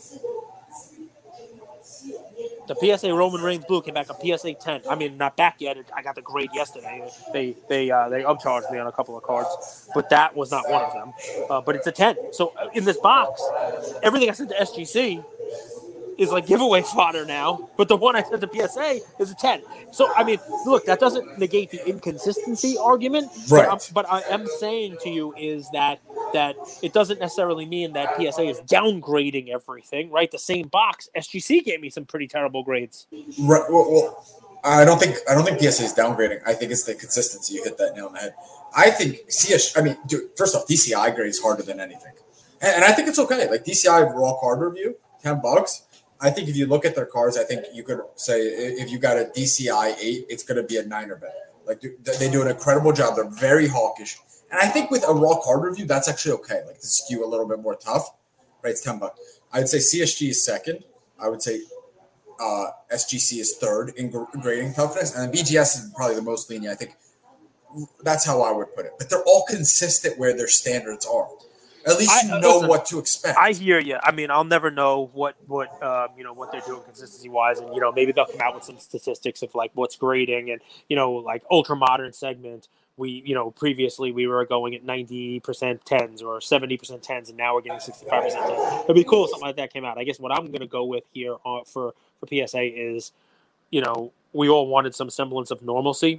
The P S A Roman Reigns blue came back a P S A ten. I mean, not back yet. I got the grade yesterday. They they uh, they upcharged me on a couple of cards, but that was not one of them. Uh, but it's a ten. So in this box, everything I sent to S G C is like giveaway fodder now, but the one I sent to P S A is a ten. So, I mean, look, that doesn't negate the inconsistency argument, right? But, but I am saying to you is that that it doesn't necessarily mean that P S A is downgrading everything, right? The same box, S G C gave me some pretty terrible grades. Right. Well, well I don't think I don't think P S A is downgrading. I think it's the consistency. You hit that nail on the head. I think C S. I mean, dude, first off, D C I grades harder than anything, and, and I think it's okay. Like D C I raw card review, ten bucks. I think if you look at their cards, I think you could say if you got a D C I eight, it's going to be a nine or better. Like they do an incredible job. They're very hawkish. And I think with a raw card review, that's actually okay. Like to skew a little bit more tough, right? It's ten bucks. I'd say C S G is second. I would say uh, S G C is third in gr- grading toughness. And B G S is probably the most lenient. I think that's how I would put it. But they're all consistent where their standards are. At least you I, know listen, what to expect. I hear you. I mean, I'll never know what what um, you know what they're doing consistency wise, and you know maybe they'll come out with some statistics of like what's grading, and you know like ultra modern segment. We you know previously we were going at ninety percent tens or seventy percent tens, and now we're getting sixty-five percent tens. It'd be cool if something like that came out. I guess what I'm going to go with here uh, for for P S A is, you know, we all wanted some semblance of normalcy.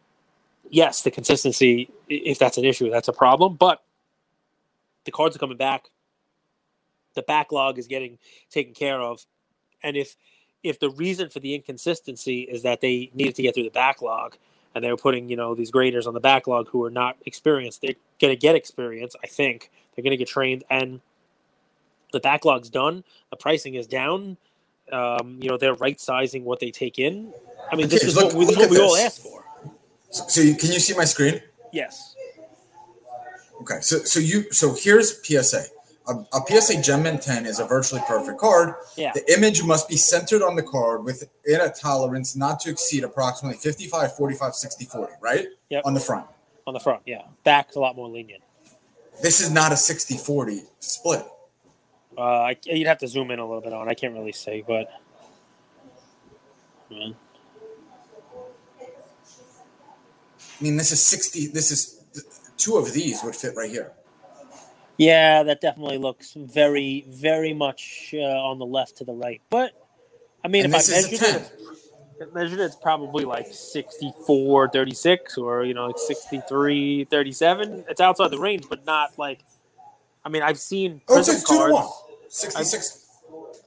Yes, the consistency, if that's an issue, that's a problem, but the cards are coming back. The backlog is getting taken care of. And if if the reason for the inconsistency is that they needed to get through the backlog and they were putting, you know, these graders on the backlog who are not experienced, they're going to get experience, I think. They're going to get trained. And the backlog's done. The pricing is down. Um, you know, they're right-sizing what they take in. I mean, this okay, is look, what we, this what we all asked for. So, so you, can you see my screen? Yes. Okay, so so you so here's P S A. A, a P S A Gem ten is a virtually perfect card. Yeah. The image must be centered on the card within a tolerance not to exceed approximately fifty-five, forty-five, sixty, forty, right? Yep. On the front. On the front, yeah. Back's a lot more lenient. This is not a sixty forty split. Uh, I, you'd have to zoom in a little bit on. I can't really say, but yeah. I mean, this is sixty. This is two of these would fit right here. Yeah, that definitely looks very, very much uh, on the left to the right. But I mean, and if I measured it, it, measured it, it's probably like sixty-four thirty-six or you know, like sixty-three thirty-seven. It's outside the range, but not like. I mean, I've seen oh, it's, it's two cards. to one. sixty-six.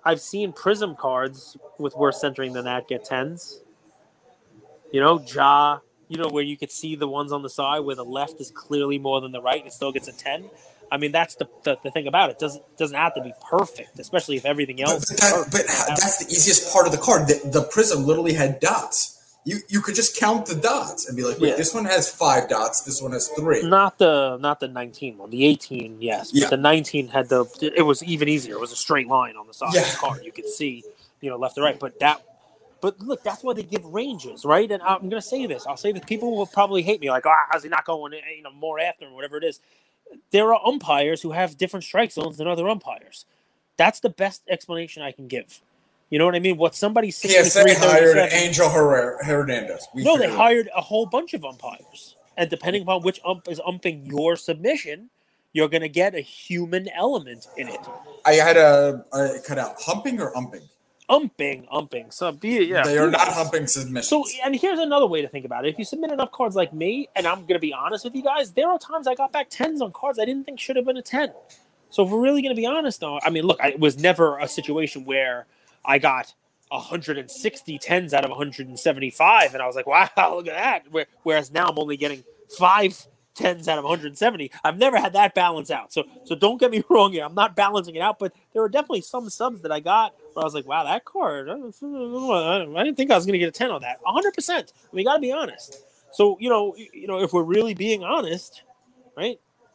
I've seen Prism cards with worse centering than that get tens. You know, Ja, you know, where you could see the ones on the side where the left is clearly more than the right, it still gets a ten. I mean, that's the, the, the thing about it. It doesn't doesn't have to be perfect, especially if everything else but, is that, perfect. but that's the easiest part of the card. The, the Prism literally had dots. You you could just count the dots and be like, wait, yeah. this one has five dots, this one has three. Not the not the nineteen one. The eighteen, yes. But yeah. the nineteen had the it was even easier. It was a straight line on the side yeah. of the card. You could see, you know, left to right. But that but look, that's why they give ranges, right? And I'm gonna say this. I'll say that people will probably hate me, like, oh, how's he not going you know more after or whatever it is. There are umpires who have different strike zones than other umpires. That's the best explanation I can give. You know what I mean? What somebody P S A hired Angel Hernandez. We no, they hired a whole bunch of umpires. And depending upon which ump is umping your submission, you're going to get a human element in it. I had a, a cut out. Humping or umping? Umping, umping. So be yeah. They are not humping submissions. So, and here's another way to think about it. If you submit enough cards like me, and I'm going to be honest with you guys, there are times I got back tens on cards I didn't think should have been a ten. So if we're really going to be honest, though, I mean, look, I, it was never a situation where I got one hundred sixty tens out of one hundred seventy-five, and I was like, wow, look at that. Whereas now I'm only getting five tens out of one hundred seventy. I've never had that balance out. So so don't get me wrong here. I'm not balancing it out, but there were definitely some subs that I got where I was like, wow, that card, I didn't think I was going to get a ten on that. one hundred percent. We got to be honest. So, you know, you know, if we're really being honest, right,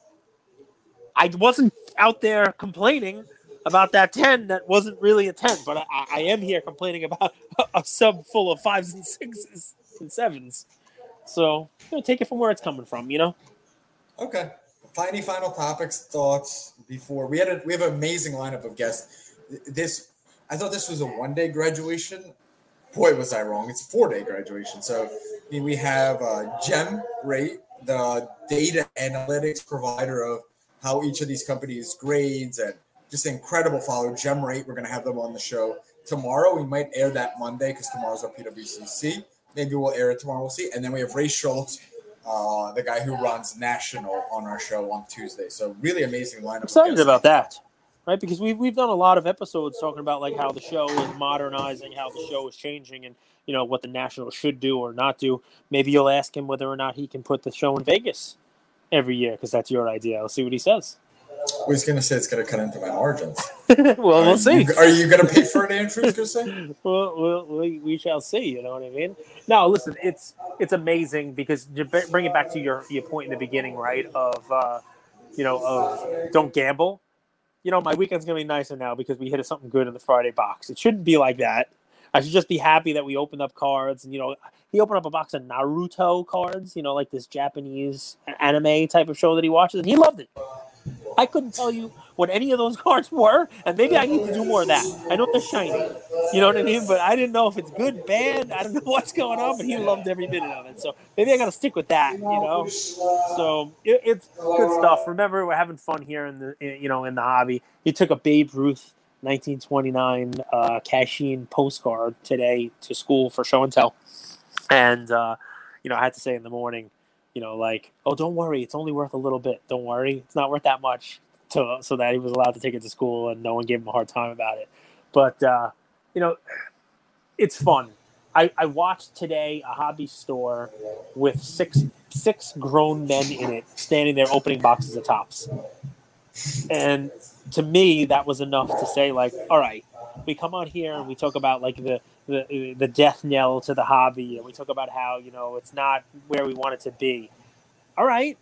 I wasn't out there complaining about that ten that wasn't really a ten, but I, I am here complaining about a, a sub full of fives and sixes and sevens. So, you know, take it from where it's coming from, you know? Okay. Any final topics, thoughts before we had a, we have an amazing lineup of guests. This, I thought this was a one day graduation. Boy, was I wrong. It's a four day graduation. So, I mean, we have uh, Gem Rate, the data analytics provider of how each of these companies grades and just an incredible follow. Gem Rate, we're going to have them on the show tomorrow. We might air that Monday because tomorrow's our P W C C. Maybe we'll air it tomorrow. We'll see. And then we have Ray Schultz, uh, the guy who runs National, on our show on Tuesday. So really amazing lineup. I'm excited about that, right? Because we've we've done a lot of episodes talking about like how the show is modernizing, how the show is changing, and you know what the National should do or not do. Maybe you'll ask him whether or not he can put the show in Vegas every year because that's your idea. I'll see what he says. Well, he's going to say it's going to cut into my margins. well, are we'll see. You, are you going to pay for it, Andrew? Going to say? well, well, we, we shall see. You know what I mean? No, listen, it's it's amazing because to bring it back to your, your point in the beginning, right? Of uh, you know, of don't gamble. You know, my weekend's going to be nicer now because we hit something good in the Friday box. It shouldn't be like that. I should just be happy that we opened up cards, and you know, he opened up a box of Naruto cards. You know, like this Japanese anime type of show that he watches, and he loved it. I couldn't tell you what any of those cards were, and maybe I need to do more of that. I know they're shiny, you know what I mean? But I didn't know if it's good, bad. I don't know what's going on, but he loved every minute of it. So maybe I got to stick with that, you know? So it, it's good stuff. Remember, we're having fun here in the, you know, in the hobby. He took a Babe Ruth nineteen twenty-nine uh, Cashin postcard today to school for show and tell. And, uh, you know, I had to say in the morning, you know, like, oh, don't worry, it's only worth a little bit. Don't worry, it's not worth that much. To, so that he was allowed to take it to school and no one gave him a hard time about it. But, uh, you know, it's fun. I, I watched today a hobby store with six six grown men in it standing there opening boxes of Topps. And to me, that was enough to say, like, all right, we come out here and we talk about, like, the, the, the death knell to the hobby, and we talk about how, you know, it's not where we want it to be. All right.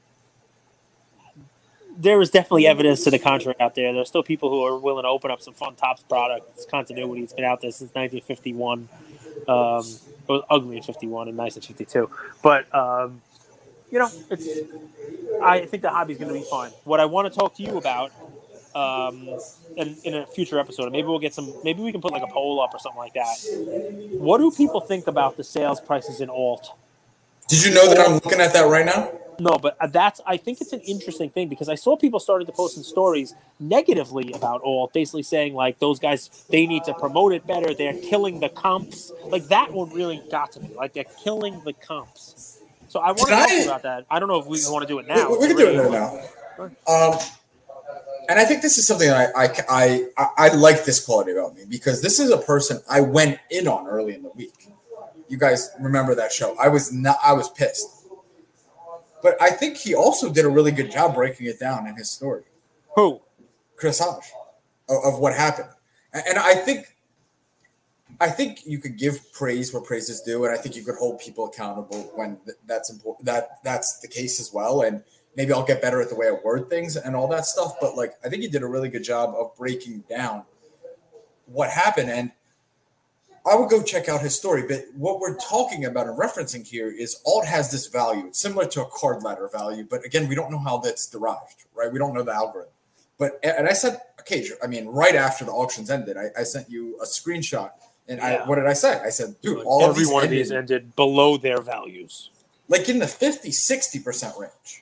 There is definitely evidence to the contrary out there. There's still people who are willing to open up some fun Topps products. Continuity. It's been out there since nineteen fifty-one. Um, it was ugly in fifty-one and nice in fifty-two. But, um, you know, it's. I think the hobby is going to be fun. What I want to talk to you about um, in, in a future episode, maybe we'll get some, maybe we can put like a poll up or something like that. What do people think about the sales prices in alt? Did you know that I'm looking at that right now? No, but that's, I think it's an interesting thing because I saw people started to post in stories negatively about alt, basically saying like those guys, they need to promote it better. They're killing the comps. Like that one really got to me. Like they're killing the comps. So I want to talk to you about that. I don't know if we want to do it now. We, we can do it right now. Um, and I think this is something that I, I, I, I like this quality about me, because this is a person I went in on early in the week. You guys remember that show. I was not, I was pissed. But I think he also did a really good job breaking it down in his story. Who? Chris Hodge, of, of what happened. And, and I think I think you could give praise where praise is due, and I think you could hold people accountable when th- that's important. That that's the case as well. And maybe I'll get better at the way I word things and all that stuff. But like, I think he did a really good job of breaking down what happened. And I would go check out his story. But what we're talking about and referencing here is alt has this value. It's similar to a card ladder value. But again, we don't know how that's derived, right? We don't know the algorithm. But, and I said, okay, I mean, right after the auctions ended, I, I sent you a screenshot. And Yeah. I, what did I say? I said, dude, all Every of these one ended, of these ended below their values. like in the fifty, sixty percent range.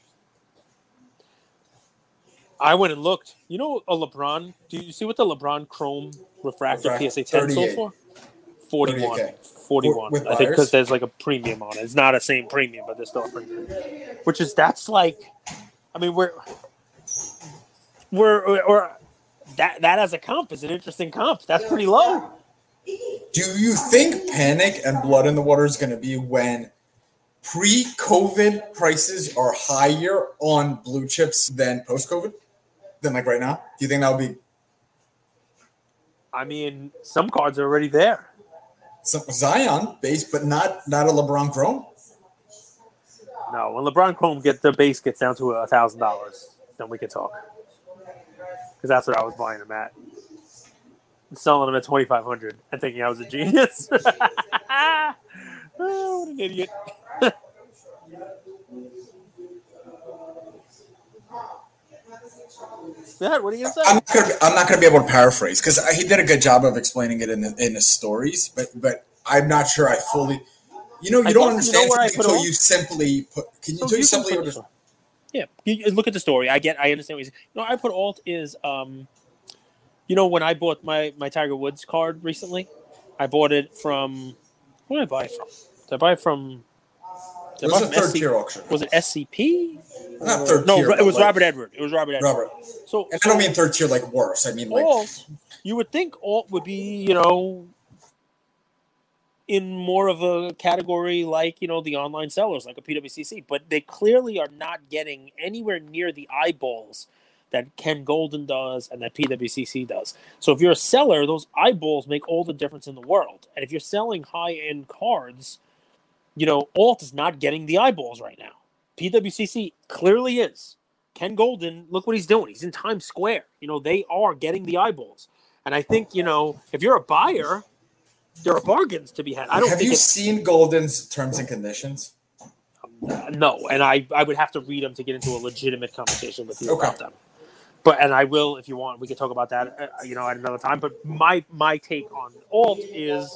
I went and looked. You know a LeBron? Do you see what the LeBron Chrome Refractor Refract- P S A ten sold thirty-eight. for? forty-one. thirty-eight K. forty-one. With I think because buyers? there's like a premium on it. It's not a same premium, but there's still a premium. Which is, that's like, I mean, we're, we're, or that, that as a comp is an interesting comp. That's pretty low. Do you think Panic and Blood in the Water is going to be when pre-COVID prices are higher on blue chips than post-COVID? Than like right now? Do you think that'll be I mean, some cards are already there. some Zion base, but not not a LeBron Chrome? No, when LeBron Chrome get the base gets down to a thousand dollars, then we can talk. Because that's what I was buying them at. Selling them at twenty five hundred and thinking I was a genius. Oh, what an idiot! Dad, what are you gonna say? I'm not gonna be, I'm not gonna be able to paraphrase because he did a good job of explaining it in the, in his stories, but but I'm not sure I fully. You know, you I don't thought- you understand know where I something put until all- you simply put. Can you So until you you can simply put- understand? Yeah, you, you look at the story. I get. I understand what he's. You know, I put alt is. Um, you know, when I bought my my Tiger Woods card recently, I bought it from. Where did I buy it from? Did I buy it from? It Did I was buy a it from third SC tier auction. Was it S C P? Not third No, tier. it but was like- Robert Edward. It was Robert Edward. Robert. So, And I don't mean third tier like worse. I mean like alt, you would think alt would be, you know, in more of a category like, you know, the online sellers, like a P W C C, but they clearly are not getting anywhere near the eyeballs that Ken Golden does and that P W C C does. So if you're a seller, those eyeballs make all the difference in the world. And if you're selling high-end cards, you know, alt is not getting the eyeballs right now. P W C C clearly is. Ken Golden, look what he's doing. He's in Times Square. You know, they are getting the eyeballs. And I think, you know, if you're a buyer, there are bargains to be had. I don't have think you it's, seen Golden's terms and conditions? uh, no, and I, I would have to read them to get into a legitimate conversation with you Okay. about them. But and I will, if you want, we can talk about that, uh, you know, at another time. But my my take on alt is,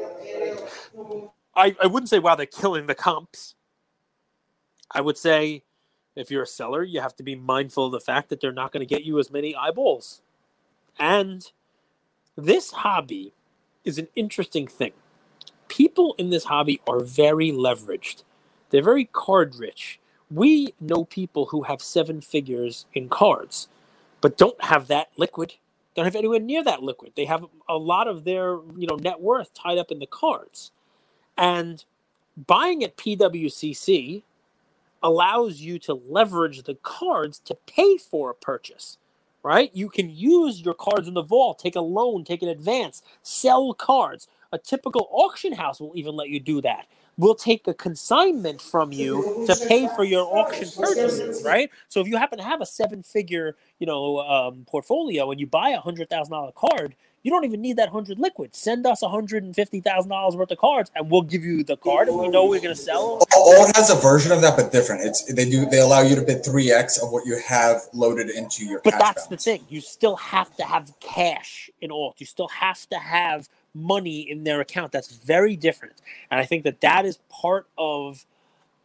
I, I wouldn't say, wow, they're killing the comps. I would say, if you're a seller, you have to be mindful of the fact that they're not going to get you as many eyeballs. And this hobby is an interesting thing. People in this hobby are very leveraged. They're very card rich. We know people who have seven figures in cards, but don't have that liquid. Don't have anywhere near that liquid. They have a lot of their, you know, net worth tied up in the cards. And buying at P W C C allows you to leverage the cards to pay for a purchase, right? You can use your cards in the vault, take a loan, take an advance, sell cards. A typical auction house will even let you do that. We'll take a consignment from you to pay for your auction purchases, right? So if you happen to have a seven-figure, you know, um, portfolio and you buy a one hundred thousand dollars card, you don't even need that one hundred liquid. Send us one hundred fifty thousand dollars worth of cards, and we'll give you the card, and we know we're going to sell them. Alt has a version of that, but different. It's they do they allow you to bid three x of what you have loaded into your. But cash that's balance. the thing. You still have to have cash in alt. You still have to have money in their account. That's very different. And I think that that is part of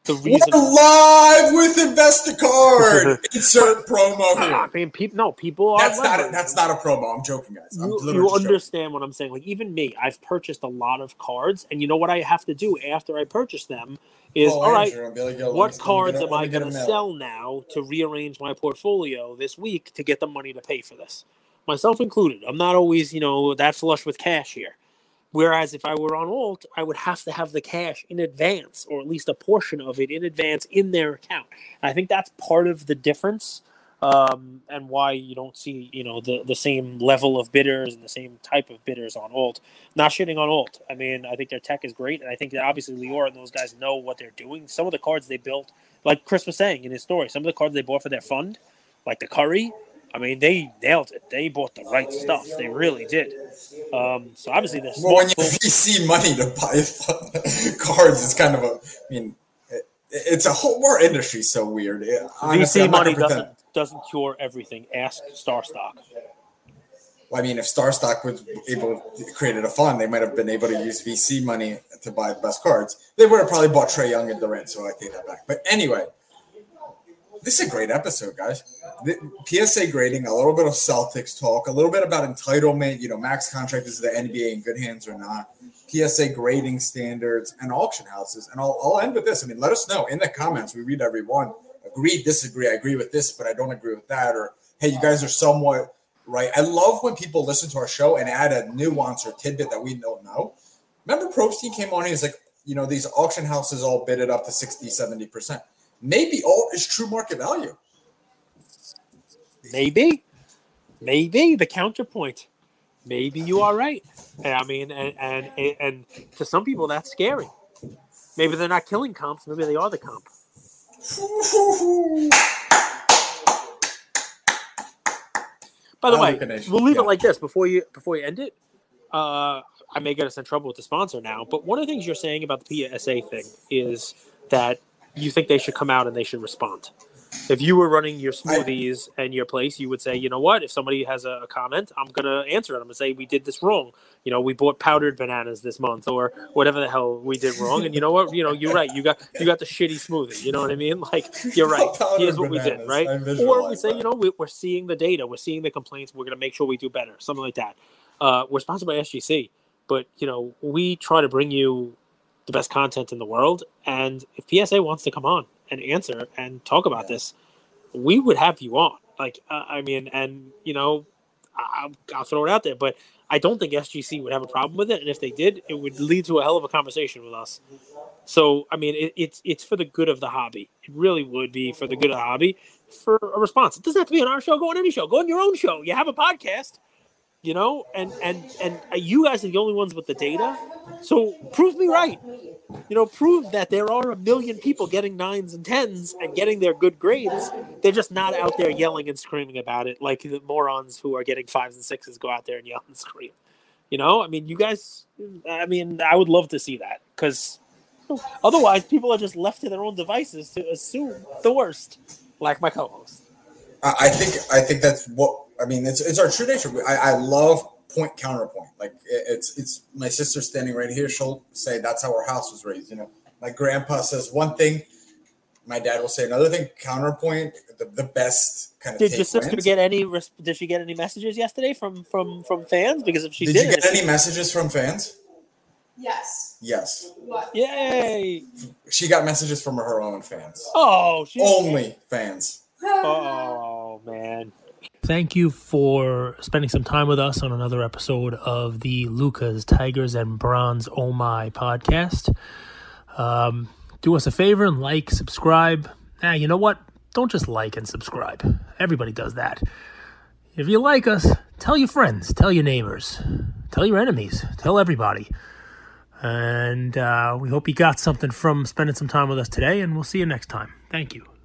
the reason we're live with InvestorCard. Insert promo here. I mean, people, no, people are. That's not a, that's not a promo. I'm joking, guys. I'm you you understand joking. What I'm saying? Like even me, I've purchased a lot of cards, and you know what I have to do after I purchase them is oh, all right. Like, what cards am I going to sell now to rearrange my portfolio this week to get the money to pay for this, myself included. I'm not always, you know, that flush with cash here. Whereas if I were on Alt, I would have to have the cash in advance, or at least a portion of it in advance in their account. And I think that's part of the difference, um, and why you don't see, you know, the, the same level of bidders and the same type of bidders on Alt. Not shitting on Alt. I mean, I think their tech is great, and I think that obviously Lior and those guys know what they're doing. Some of the cards they built, like Chris was saying in his story, some of the cards they bought for their fund, like the Curry, I mean, they nailed it. They bought the right stuff. They really did. Um, so obviously, there's well, when you have V C money to buy cards, it's kind of a. I mean, it, it's a whole our industry so weird. It, honestly, V C money doesn't doesn't cure everything. Ask StarStock. Well, I mean, if StarStock was able to create a fund, they might have been able to use V C money to buy the best cards. They would have probably bought Trae Young and Durant, so I take that back. But anyway. This is a great episode, guys. The P S A grading, a little bit of Celtics talk, a little bit about entitlement, you know, max contract, is the N B A in good hands or not, P S A grading standards, and auction houses. And I'll, I'll end with this. I mean, let us know in the comments. We read every one. Agree, disagree. I agree with this, but I don't agree with that. Or, hey, you guys are somewhat right. I love when people listen to our show and add a nuance or tidbit that we don't know. Remember Probstein came on and he's like, you know, these auction houses all bid it up to sixty, seventy percent. Maybe alt is true market value. Maybe. Maybe the counterpoint. Maybe you are right. I mean, and, and and to some people, that's scary. Maybe they're not killing comps. Maybe they are the comp. By the I'll way, we'll leave yeah. it like this before you before you end it. Uh, I may get us in trouble with the sponsor now, but one of the things you're saying about the P S A thing is that you think they should come out and they should respond. If you were running your smoothies I, and your place, you would say, you know what? If somebody has a comment, I'm going to answer it. I'm going to say, we did this wrong. You know, we bought powdered bananas this month or whatever the hell we did wrong. And you know what? You know, you're right. You got you got the shitty smoothie. You know what I mean? Like, you're right. Here's what bananas. we did, right? Or we say, you know, we, we're seeing the data. We're seeing the complaints. We're going to make sure we do better. Something like that. Uh, we're sponsored by S G C. But, you know, we try to bring you the best content in the world. And if P S A wants to come on and answer and talk about yeah. this, we would have you on. Like, uh, I mean, and, you know, I'll, I'll throw it out there, but I don't think S G C would have a problem with it. And if they did, it would lead to a hell of a conversation with us. So, I mean, it, it's it's for the good of the hobby. It really would be for the good of the hobby for a response. It doesn't have to be on our show. Go on any show. Go on your own show. You have a podcast. You know, and, and, and you guys are the only ones with the data. So prove me right. You know, prove that there are a million people getting nines and tens and getting their good grades. They're just not out there yelling and screaming about it like the morons who are getting fives and sixes go out there and yell and scream. You know, I mean, you guys, I mean, I would love to see that because otherwise people are just left to their own devices to assume the worst, like my co-host. I think I think that's what I mean. It's it's our true nature. I, I love point counterpoint. Like it, it's it's my sister standing right here. She'll say that's how our house was raised. You know, my grandpa says one thing, my dad will say another thing. Counterpoint, the, the best kind of. Did your sister wins. get any? Did she get any messages yesterday from from from fans? Because if she did, did, you get any messages from fans? Yes. Yes. What? Yay! She got messages from her own fans. Oh, she's only fans. Oh, man. Thank you for spending some time with us on another episode of the Lucas, Tigers, and Bronze Oh My podcast. Um, do us a favor and like, subscribe. Now, you know what? Don't just like and subscribe. Everybody does that. If you like us, tell your friends, tell your neighbors, tell your enemies, tell everybody. And uh, we hope you got something from spending some time with us today, and we'll see you next time. Thank you.